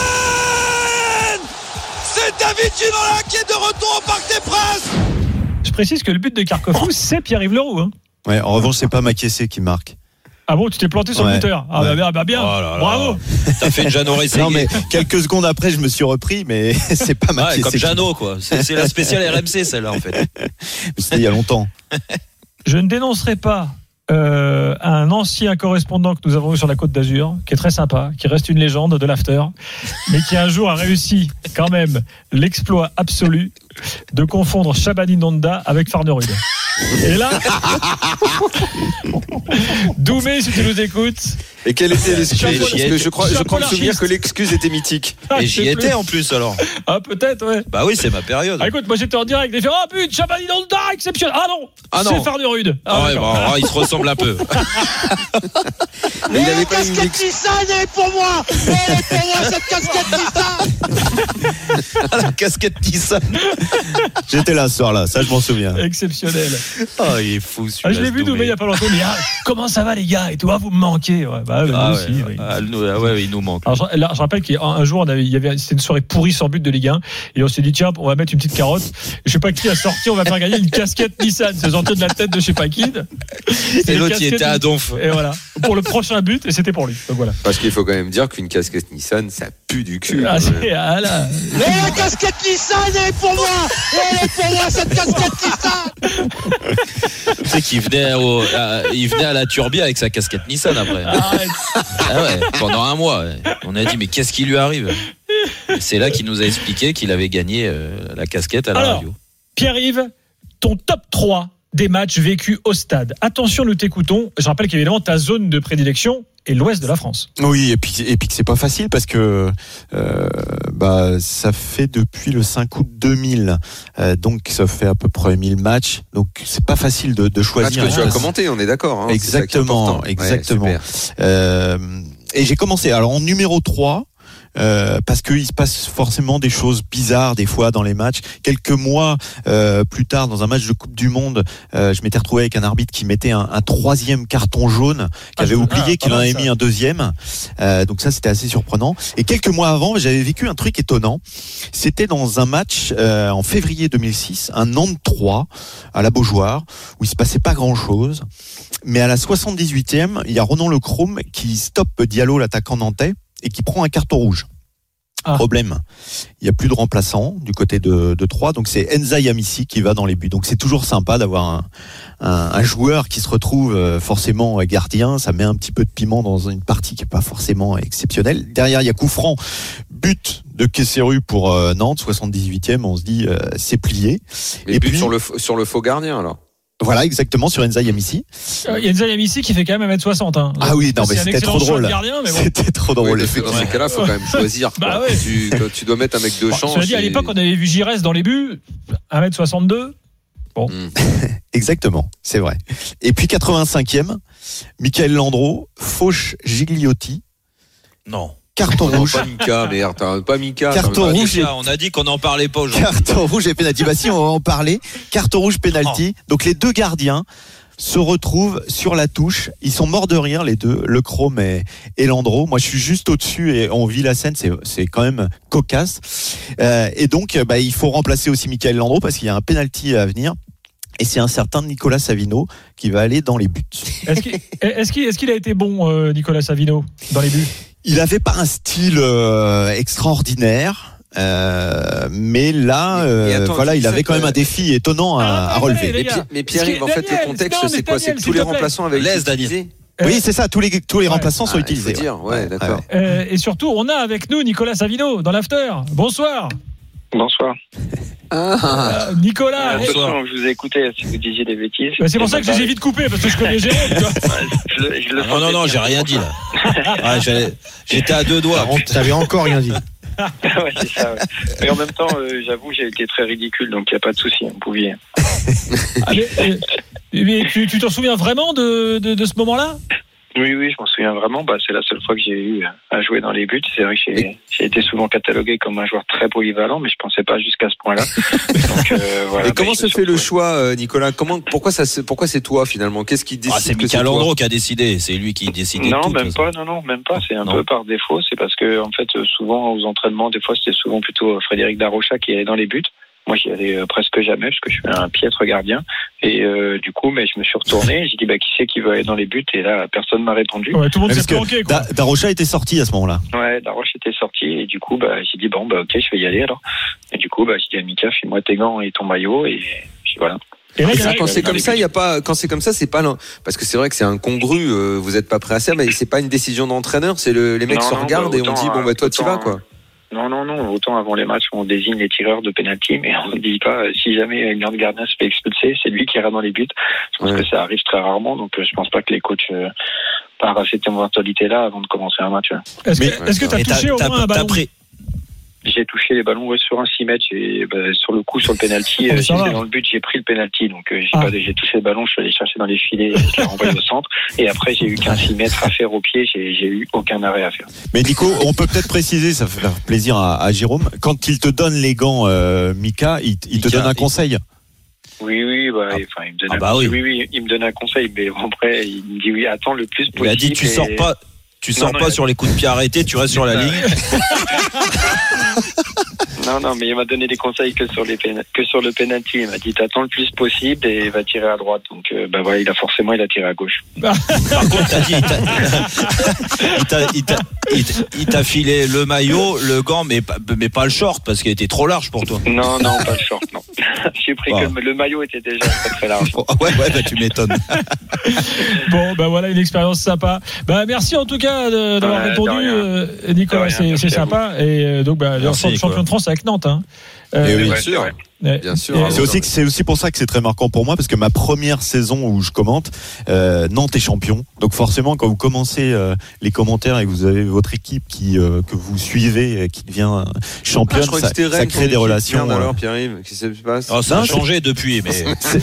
C'est David Ginola qui est de retour au Parc des Princes. Je précise que le but de Carquefou, c'est Pierre-Yves Leroux. Hein. Ouais, en revanche, c'est pas Makessé qui marque. Ah bon, tu t'es planté sur Ouais. le buteur. Ah Ouais. bah, bah bien, Oh là là. bravo. T'as fait une Jeannot Rességuier. Non mais quelques secondes après, je me suis repris, mais c'est pas ma Ouais, comme c'est- Jeannot, quoi. C'est, c'est la spéciale R M C, celle-là, en fait. C'était il y a longtemps. Je ne dénoncerai pas euh, un ancien correspondant que nous avons eu sur la Côte d'Azur, qui est très sympa, qui reste une légende de l'after, mais qui un jour a réussi quand même l'exploit absolu de confondre Shabani Nonda avec Farnerud. Et là, Doumé, si tu nous écoutes. Et quelle était l'excuse? Je suis un Parce que je crois, je suis je un crois me souvenir polarchiste. que l'excuse était mythique. Ah, Et je j'y sais étais plus. en plus, alors. Ah, peut-être, ouais. Bah oui, c'est ma période. Ah, écoute, moi j'étais en direct, j'ai fait oh putain, Shabani Nonda, exceptionnel. Ah non, Ah non. c'est Farnerud. Ah, Ah ouais, d'accord. bah, alors, ils se ressemblent un peu. Mais il avait la pas une casquette ex- Nissan, elle est pour moi. Elle est pour moi, cette casquette Nissan. La casquette Nissan. J'étais là ce soir-là, ça je m'en souviens. Exceptionnel. Oh, il est fou, Ah, celui-là. je l'ai ce vu Doumé Doumé. il y a pas longtemps. Mais ah, comment ça va les gars et toi, vous me manquez. Ouais, bah, nous Ah aussi. ouais, oui. ah, nous- ah ouais, il nous manque. Alors, je, là, je rappelle qu'un un jour, on avait, il y avait, c'était une soirée pourrie sans but de Ligue un, et on s'est dit tiens, on va mettre une petite carotte. Je sais pas qui a sorti, on va faire gagner une casquette Nissan. C'est sorti de la tête de je sais pas qui. Et une l'autre, il casquette- était à Donf. Et voilà, pour le prochain but, et c'était pour lui. Donc voilà. Parce qu'il faut quand même dire qu'une casquette Nissan, ça pue du cul. Ah, quand c'est, même. ah, là. Et la casquette Nissan, elle est pour moi. Elle est pour moi, cette casquette Nissan. Tu sais qu'il venait, au, à, il venait à la Turbie avec sa casquette Nissan après. Arrête. Ah ouais, pendant un mois. Ouais. On a dit, mais qu'est-ce qui lui arrive? Et c'est là qu'il nous a expliqué qu'il avait gagné euh, la casquette à la Alors, radio. Pierre-Yves, ton top trois des matchs vécus au stade. Attention, nous t'écoutons. Je rappelle qu'évidemment, ta zone de prédilection est l'ouest de la France. Oui, et puis, et puis que c'est pas facile parce que euh, bah, ça fait depuis le cinq août deux mille, euh, donc ça fait à peu près mille matchs, donc c'est pas facile de, de Match choisir. que tu as commenté, on est d'accord. Hein, c'est ça qui est Exactement, important. Ouais, exactement. super. Euh, et j'ai commencé alors en numéro trois. Euh, parce qu'il se passe forcément des choses bizarres des fois dans les matchs. Quelques mois euh, plus tard, dans un match de Coupe du Monde, euh, je m'étais retrouvé avec un arbitre qui mettait un, un troisième carton jaune, qui Ah, avait je- oublié ah, qu'il pas en mal, avait ça. mis un deuxième. Euh, donc ça, c'était assez surprenant. Et quelques mois avant, j'avais vécu un truc étonnant. C'était dans un match euh, en février deux mille six, un Nantes trois à la Beaujoire, où il se passait pas grand-chose. Mais à la soixante-dix-huitième, il y a Ronan Lecrome qui stoppe Diallo, l'attaquant nantais, et qui prend un carton rouge. Ah. Problème, il n'y a plus de remplaçant du côté de, de Troyes, donc c'est Enza Yamissi qui va dans les buts. Donc c'est toujours sympa d'avoir un, un, un joueur qui se retrouve euh, forcément gardien, ça met un petit peu de piment dans une partie qui n'est pas forcément exceptionnelle. Derrière, il y a coup franc, but de Kesseru pour euh, Nantes, soixante-dix-huitième, on se dit euh, c'est plié. Les Et buts puis, sur le, sur le faux gardien, alors. voilà, exactement, sur Enza Yamissi. Il y a Enza Yamissi qui fait quand même un mètre soixante. Hein. Ah oui, non, C'est mais un c'était excellent trop choix de drôle. gardien, mais bon. C'était trop drôle. Oui, parce que dans ces cas-là, il faut quand même choisir. quoi. Bah ouais. tu, tu dois mettre un mec de Bon, chance. cela dit, à et- l'époque, on avait vu Giresse dans les buts, un mètre soixante-deux. Bon. Mm. Exactement, c'est vrai. Et puis quatre-vingt-cinquième, Michael Landreau, fauche Gigliotti, Non. carton Non, rouge. pas Mika, merde. t'as- Pas Mika. Carton t'as même pas- rouge. Déjà, on a dit qu'on n'en parlait pas aujourd'hui. Carton rouge et pénalty. Bah si, on va en parler. Carton rouge, pénalty. Donc les deux gardiens se retrouvent sur la touche. Ils sont morts de rire, les deux, Le Chrome et, et Landreau. Moi, je suis juste au-dessus et on vit la scène. C'est, c'est quand même cocasse. Euh, et donc, bah, il faut remplacer aussi Michael Landreau parce qu'il y a un pénalty à venir. Et c'est un certain Nicolas Savino qui va aller dans les buts. Est-ce qu'il, est-ce qu'il, est-ce qu'il a été bon, euh, Nicolas Savino, dans les buts? Il avait pas un style euh, extraordinaire, euh, mais là, Mais- mais euh, attends, voilà, tu il sais avait quand que- même un défi étonnant à, Ah, à relever. attendez, les Mais, gars. Pi- mais Pierre-Yves, en Parce que fait, le Daniel, contexte, non, mais c'est quoi? C'est que Daniel, tous les s'il te plaît. remplaçants avaient été Laisse, Daniel. utilisés. Oui, c'est ça. Tous les tous les Ouais. remplaçants sont Ah, il faut utilisés. dire, ouais, d'accord. Euh, et surtout, on a avec nous Nicolas Savino dans l'after. Bonsoir. Bonsoir. Euh, Nicolas. Euh, eh, attention, je vous ai écouté si vous disiez des bêtises. bah, c'est pour ça que j'ai vite coupé, parce que je connais Jérôme. tu vois. Je le- je le Ah non, non, sentais non, bien. j'ai rien dit là. Ah, j'allais- j'étais à deux doigts. T'avais encore rien dit. Ouais, c'est ça, ouais. Mais en même temps, euh, j'avoue, j'ai été très ridicule, donc il n'y a pas de souci, vous pouviez. Ah, mais, mais- mais tu, tu t'en souviens vraiment de, de, de ce moment-là? Oui, oui, je m'en souviens vraiment. Bah, c'est la seule fois que j'ai eu à jouer dans les buts. C'est vrai que j'ai, j'ai été souvent catalogué comme un joueur très polyvalent, mais je pensais pas jusqu'à ce point-là. Donc, euh, voilà, Et comment bah, se je- fait le choix, euh, Nicolas? Comment, pourquoi ça, se- pourquoi c'est toi finalement? Qu'est-ce qui décide Ah, c'est que Michael toi Landreau qui a décidé. C'est lui qui décidait de Non, tout. de même toute pas, façon. non, non, même pas. C'est un Non. peu par défaut. C'est parce que, en fait, euh, souvent aux entraînements, des fois, c'était souvent plutôt euh, Frédéric Darocha qui allait dans les buts. moi j'y allais euh, presque jamais parce que je suis un piètre gardien. Et euh, du coup, mais je me suis retourné. J'ai dit bah qui c'est qui veut aller dans les buts et là personne m'a répondu. Ouais, tout le monde s'est planqué, quoi. Da- Darocha était sorti à ce moment-là. Ouais, Daroche était sorti et du coup bah j'ai dit bon bah ok je vais y aller alors. Et du coup bah j'ai dit à Mika file-moi tes gants et ton maillot et puis voilà. Et là, ça, quand c'est comme ça, il y a pas. Quand c'est comme ça, c'est pas parce que c'est vrai que c'est incongru. Euh, vous êtes pas prêt à ça, mais c'est pas une décision d'entraîneur. C'est le, les mecs non, se non, regardent bah, autant, et on dit bon bah toi tu vas quoi. Non non non. Autant avant les matchs on désigne les tireurs de penalty, mais on ne dit pas si jamais une garde gardien se fait expulser, c'est lui qui ira dans les buts. Je pense ouais. que ça arrive très rarement, donc je pense pas que les coachs euh, partent à cette mentalité-là avant de commencer un match. Est-ce que est-ce que t'as touché au moins un ballon? J'ai touché les ballons ouais, sur un six mètres et bah, sur le coup sur le penalty, oh, euh, j'étais dans le but, j'ai pris le penalty donc euh, j'ai, ah. pas, j'ai touché le ballon, je suis allé chercher dans les filets, je l'ai renvoyé au centre et après j'ai eu qu'un six mètres à faire au pied, j'ai, j'ai eu aucun arrêt à faire. Mais Nico, on peut peut-être préciser, ça fait plaisir à, à Jérôme, quand il te donne les gants, euh, Mika, il, il te Mika, donne un conseil. Oui, oui, bah, ah. enfin, il me donne ah bah un, oui. oui, oui, il me donne un conseil, mais après il me dit oui, attends le plus possible. Il a dit tu et... sors pas. Tu sors non, non, pas sur les coups de pied arrêtés, tu restes sur la ligne. Non, non, mais il m'a donné des conseils que sur les péna- que sur le penalty. Il m'a dit t'attends le plus possible et il va tirer à droite. Donc, euh, bah voilà, il a forcément il a tiré à gauche. Par contre, t'as dit, il t'a, il t'a, il t'a, il t'a, il t'a filé le maillot, le gant, mais pas, mais pas le short parce qu'il était trop large pour toi. Non, non, pas le short, non. J'ai pris wow. que le maillot était déjà très très large. Ouais, ouais, bah tu m'étonnes. Bon, bah voilà une expérience sympa. Bah merci en tout cas de, d'avoir ouais, répondu, euh, Nicolas. Rien, c'est, c'est sympa. Et euh, donc, bah, merci, champion de France avec Nantes. Hein. Euh, et oui, bien sûr. Ouais. Bien sûr. C'est aussi, c'est aussi pour ça que c'est très marquant pour moi parce que ma première saison où je commente, euh, Nantes est champion. Donc forcément, quand vous commencez euh, les commentaires et que vous avez votre équipe qui euh, que vous suivez, qui devient championne, ah, ça, ça crée des relations. Merde, alors, Pierre-Yves, qu'est-ce qui se passe? Oh, ça non, a changé c'est... depuis, mais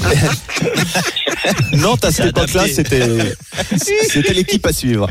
Nantes à cette époque-là, c'était c'était l'équipe à suivre.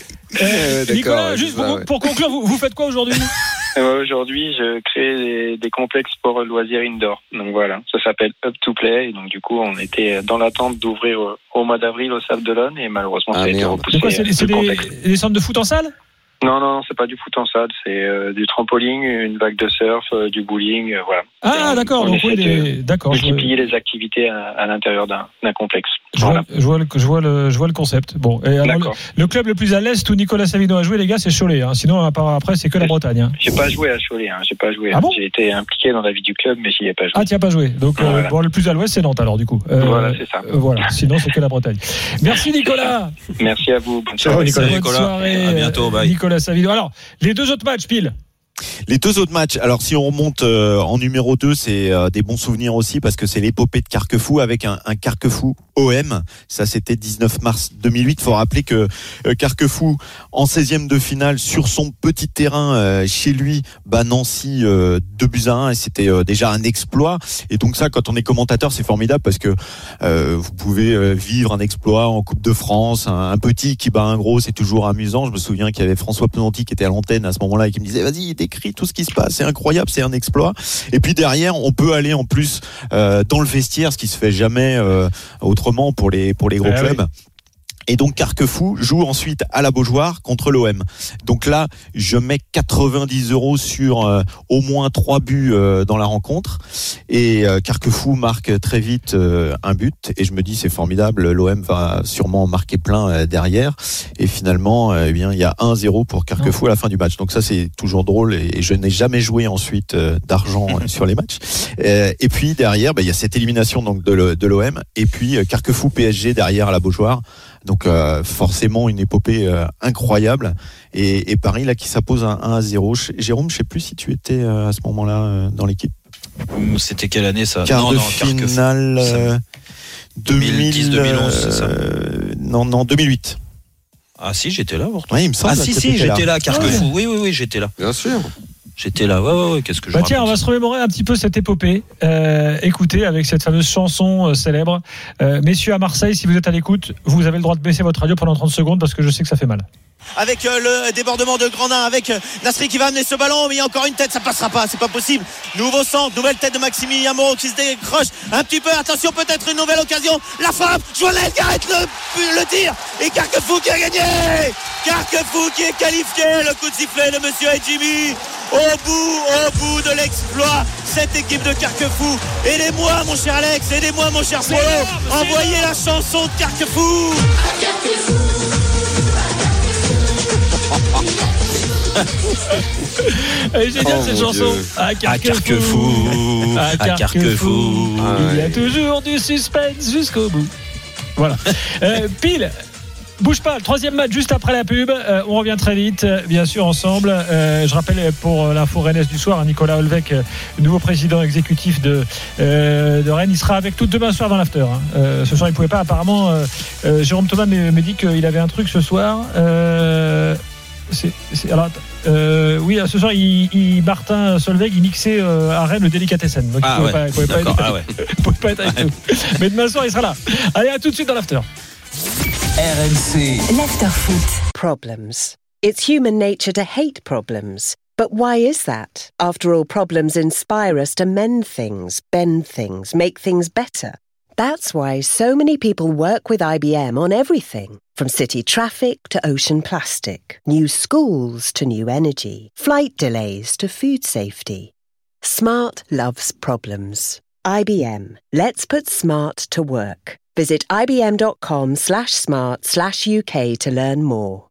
Euh, Nicolas, juste pour, ouais. pour conclure, vous, vous faites quoi aujourd'hui? euh, Aujourd'hui, je crée des, des complexes pour loisirs indoor. Donc voilà, ça s'appelle Up to Play. Et donc du coup, on était dans l'attente d'ouvrir au, au mois d'avril au Sable d'Olonne et malheureusement, ah, ça a été repoussé. C'est quoi, c'est, c'est des, des centres de foot en salle? Non, non, non, c'est pas du foot en salle, c'est euh, du trampoline, une vague de surf, euh, du bowling, euh, voilà. Ah, on, d'accord, on donc oui, des... d'accord. Multiplier je... les activités à, à l'intérieur d'un, d'un complexe. Je, voilà. vois, je, vois le, je, vois le, je vois le concept. Bon, et alors le, le club le plus à l'est où Nicolas Savino a joué, les gars, c'est Cholet. Hein. Sinon, après, c'est que la Bretagne. Hein. J'ai pas joué à Cholet, hein. J'ai pas joué. Ah bon J'ai été impliqué dans la vie du club, mais j'y ai pas joué. Ah, tu n'y as pas joué. Donc, voilà. euh, bon, le plus à l'ouest, c'est Nantes, alors, du coup. Euh, voilà, c'est ça. Euh, voilà. Sinon, c'est que la Bretagne. Merci, Nicolas. Merci à vous. Bonne soirée, Nicolas. Bonne soirée. À bientôt. Bye. Nicolas Savino. Alors, les deux autres matchs, pile. Les deux autres matchs, alors si on remonte euh, en numéro deux, c'est euh, des bons souvenirs aussi parce que c'est l'épopée de Carquefou avec un, un Carquefou O M. Ça, c'était dix-neuf mars deux mille huit. Il faut rappeler que euh, Carquefou, en seizième de finale, sur son petit terrain, euh, chez lui, bat Nancy euh, deux buts à un et c'était euh, déjà un exploit. Et donc ça, quand on est commentateur, c'est formidable parce que euh, vous pouvez euh, vivre un exploit en Coupe de France. Un, un petit qui bat un gros, c'est toujours amusant. Je me souviens qu'il y avait François Penanti qui était à l'antenne à ce moment-là et qui me disait « Vas-y, décris tout ce qui se passe, c'est incroyable, c'est un exploit. » Et puis derrière, on peut aller en plus euh, dans le vestiaire, ce qui se fait jamais euh, autrement pour les pour les gros ah, clubs. Oui. Et donc Carquefou joue ensuite à la Beaujoire contre l'O M. Donc là, je mets quatre-vingt-dix euros sur euh, au moins trois buts euh, dans la rencontre. Et euh, Carquefou marque très vite euh, un but. Et je me dis c'est formidable, l'O M va sûrement marquer plein euh, derrière. Et finalement, euh, eh bien il y a un zéro pour Carquefou à la fin du match. Donc ça c'est toujours drôle. Et, et je n'ai jamais joué ensuite euh, d'argent euh, sur les matchs. Euh, et puis derrière, bah, il y a cette élimination donc de, le, de l'O M. Et puis euh, Carquefou P S G derrière à la Beaujoire. Donc euh, forcément une épopée euh, incroyable et, et Paris là qui s'impose un un à zéro. Jérôme, je sais plus si tu étais euh, à ce moment-là euh, dans l'équipe. C'était quelle année ça? Quart non, de non, finale euh, deux mille dix deux mille onze, c'est ça euh, Non, non, deux mille huit. Ah si, j'étais là. Ouais, il me semble. Ah si, si, j'étais là, là Carquefou. Oui, oui, oui, j'étais là. Bien sûr. J'étais là, ouais, ouais, ouais, qu'est-ce que je bah tiens, on va se remémorer un petit peu cette épopée. Euh, écoutez, avec cette fameuse chanson euh, célèbre. Euh, messieurs à Marseille, si vous êtes à l'écoute, vous avez le droit de baisser votre radio pendant trente secondes parce que je sais que ça fait mal. Avec euh, le débordement de Grandin, avec euh, Nasri qui va amener ce ballon, mais il y a encore une tête, ça passera pas, c'est pas possible. Nouveau centre, nouvelle tête de Maximilien Moreau qui se décroche un petit peu, attention, peut-être une nouvelle occasion, la frappe, Joël qui arrête le, le tir, et Carquefou qui a gagné. Carquefou qui est qualifié, le coup de sifflet de monsieur et Jimmy, au bout, au bout de l'exploit, cette équipe de Carquefou. Aidez-moi mon cher Alex, aidez-moi mon cher Polo. Envoyez la chanson de Carquefou. Elle est géniale Oh, cette mon chanson. Dieu. À Carquefou. À Carquefou. À Carquefou. Ah, Il y a ouais. toujours du suspense jusqu'au bout. Voilà. Euh, pile. Bouge pas, le troisième match juste après la pub. Euh, on revient très vite, euh, bien sûr, ensemble. Euh, je rappelle pour euh, l'info rennaise du soir, Nicolas Olvec, euh, nouveau président exécutif de, euh, de Rennes. Il sera avec tout demain soir dans l'after. Hein. Euh, ce soir, il pouvait pas. Apparemment, euh, euh, Jérôme Thomas me, me dit qu'il avait un truc ce soir. Euh, c'est, c'est, alors, euh, oui, ce soir, il, il, Martin Solveig, il mixait euh, à Rennes le Délicatessen. Donc, ah il ouais, pouvait pas, il pouvait pas être, ah ouais. il pouvait pas être avec nous. Mais demain soir, il sera là. Allez, à tout de suite dans l'after. R M C. L'afterfoot. Problems. It's human nature to hate problems. But why is that? After all, problems inspire us to mend things, bend things, make things better. That's why so many people work with I B M on everything. From city traffic to ocean plastic, new schools to new energy, flight delays to food safety. Smart loves problems. I B M. Let's put smart to work. Visit ibm.com slash smart slash UK to learn more.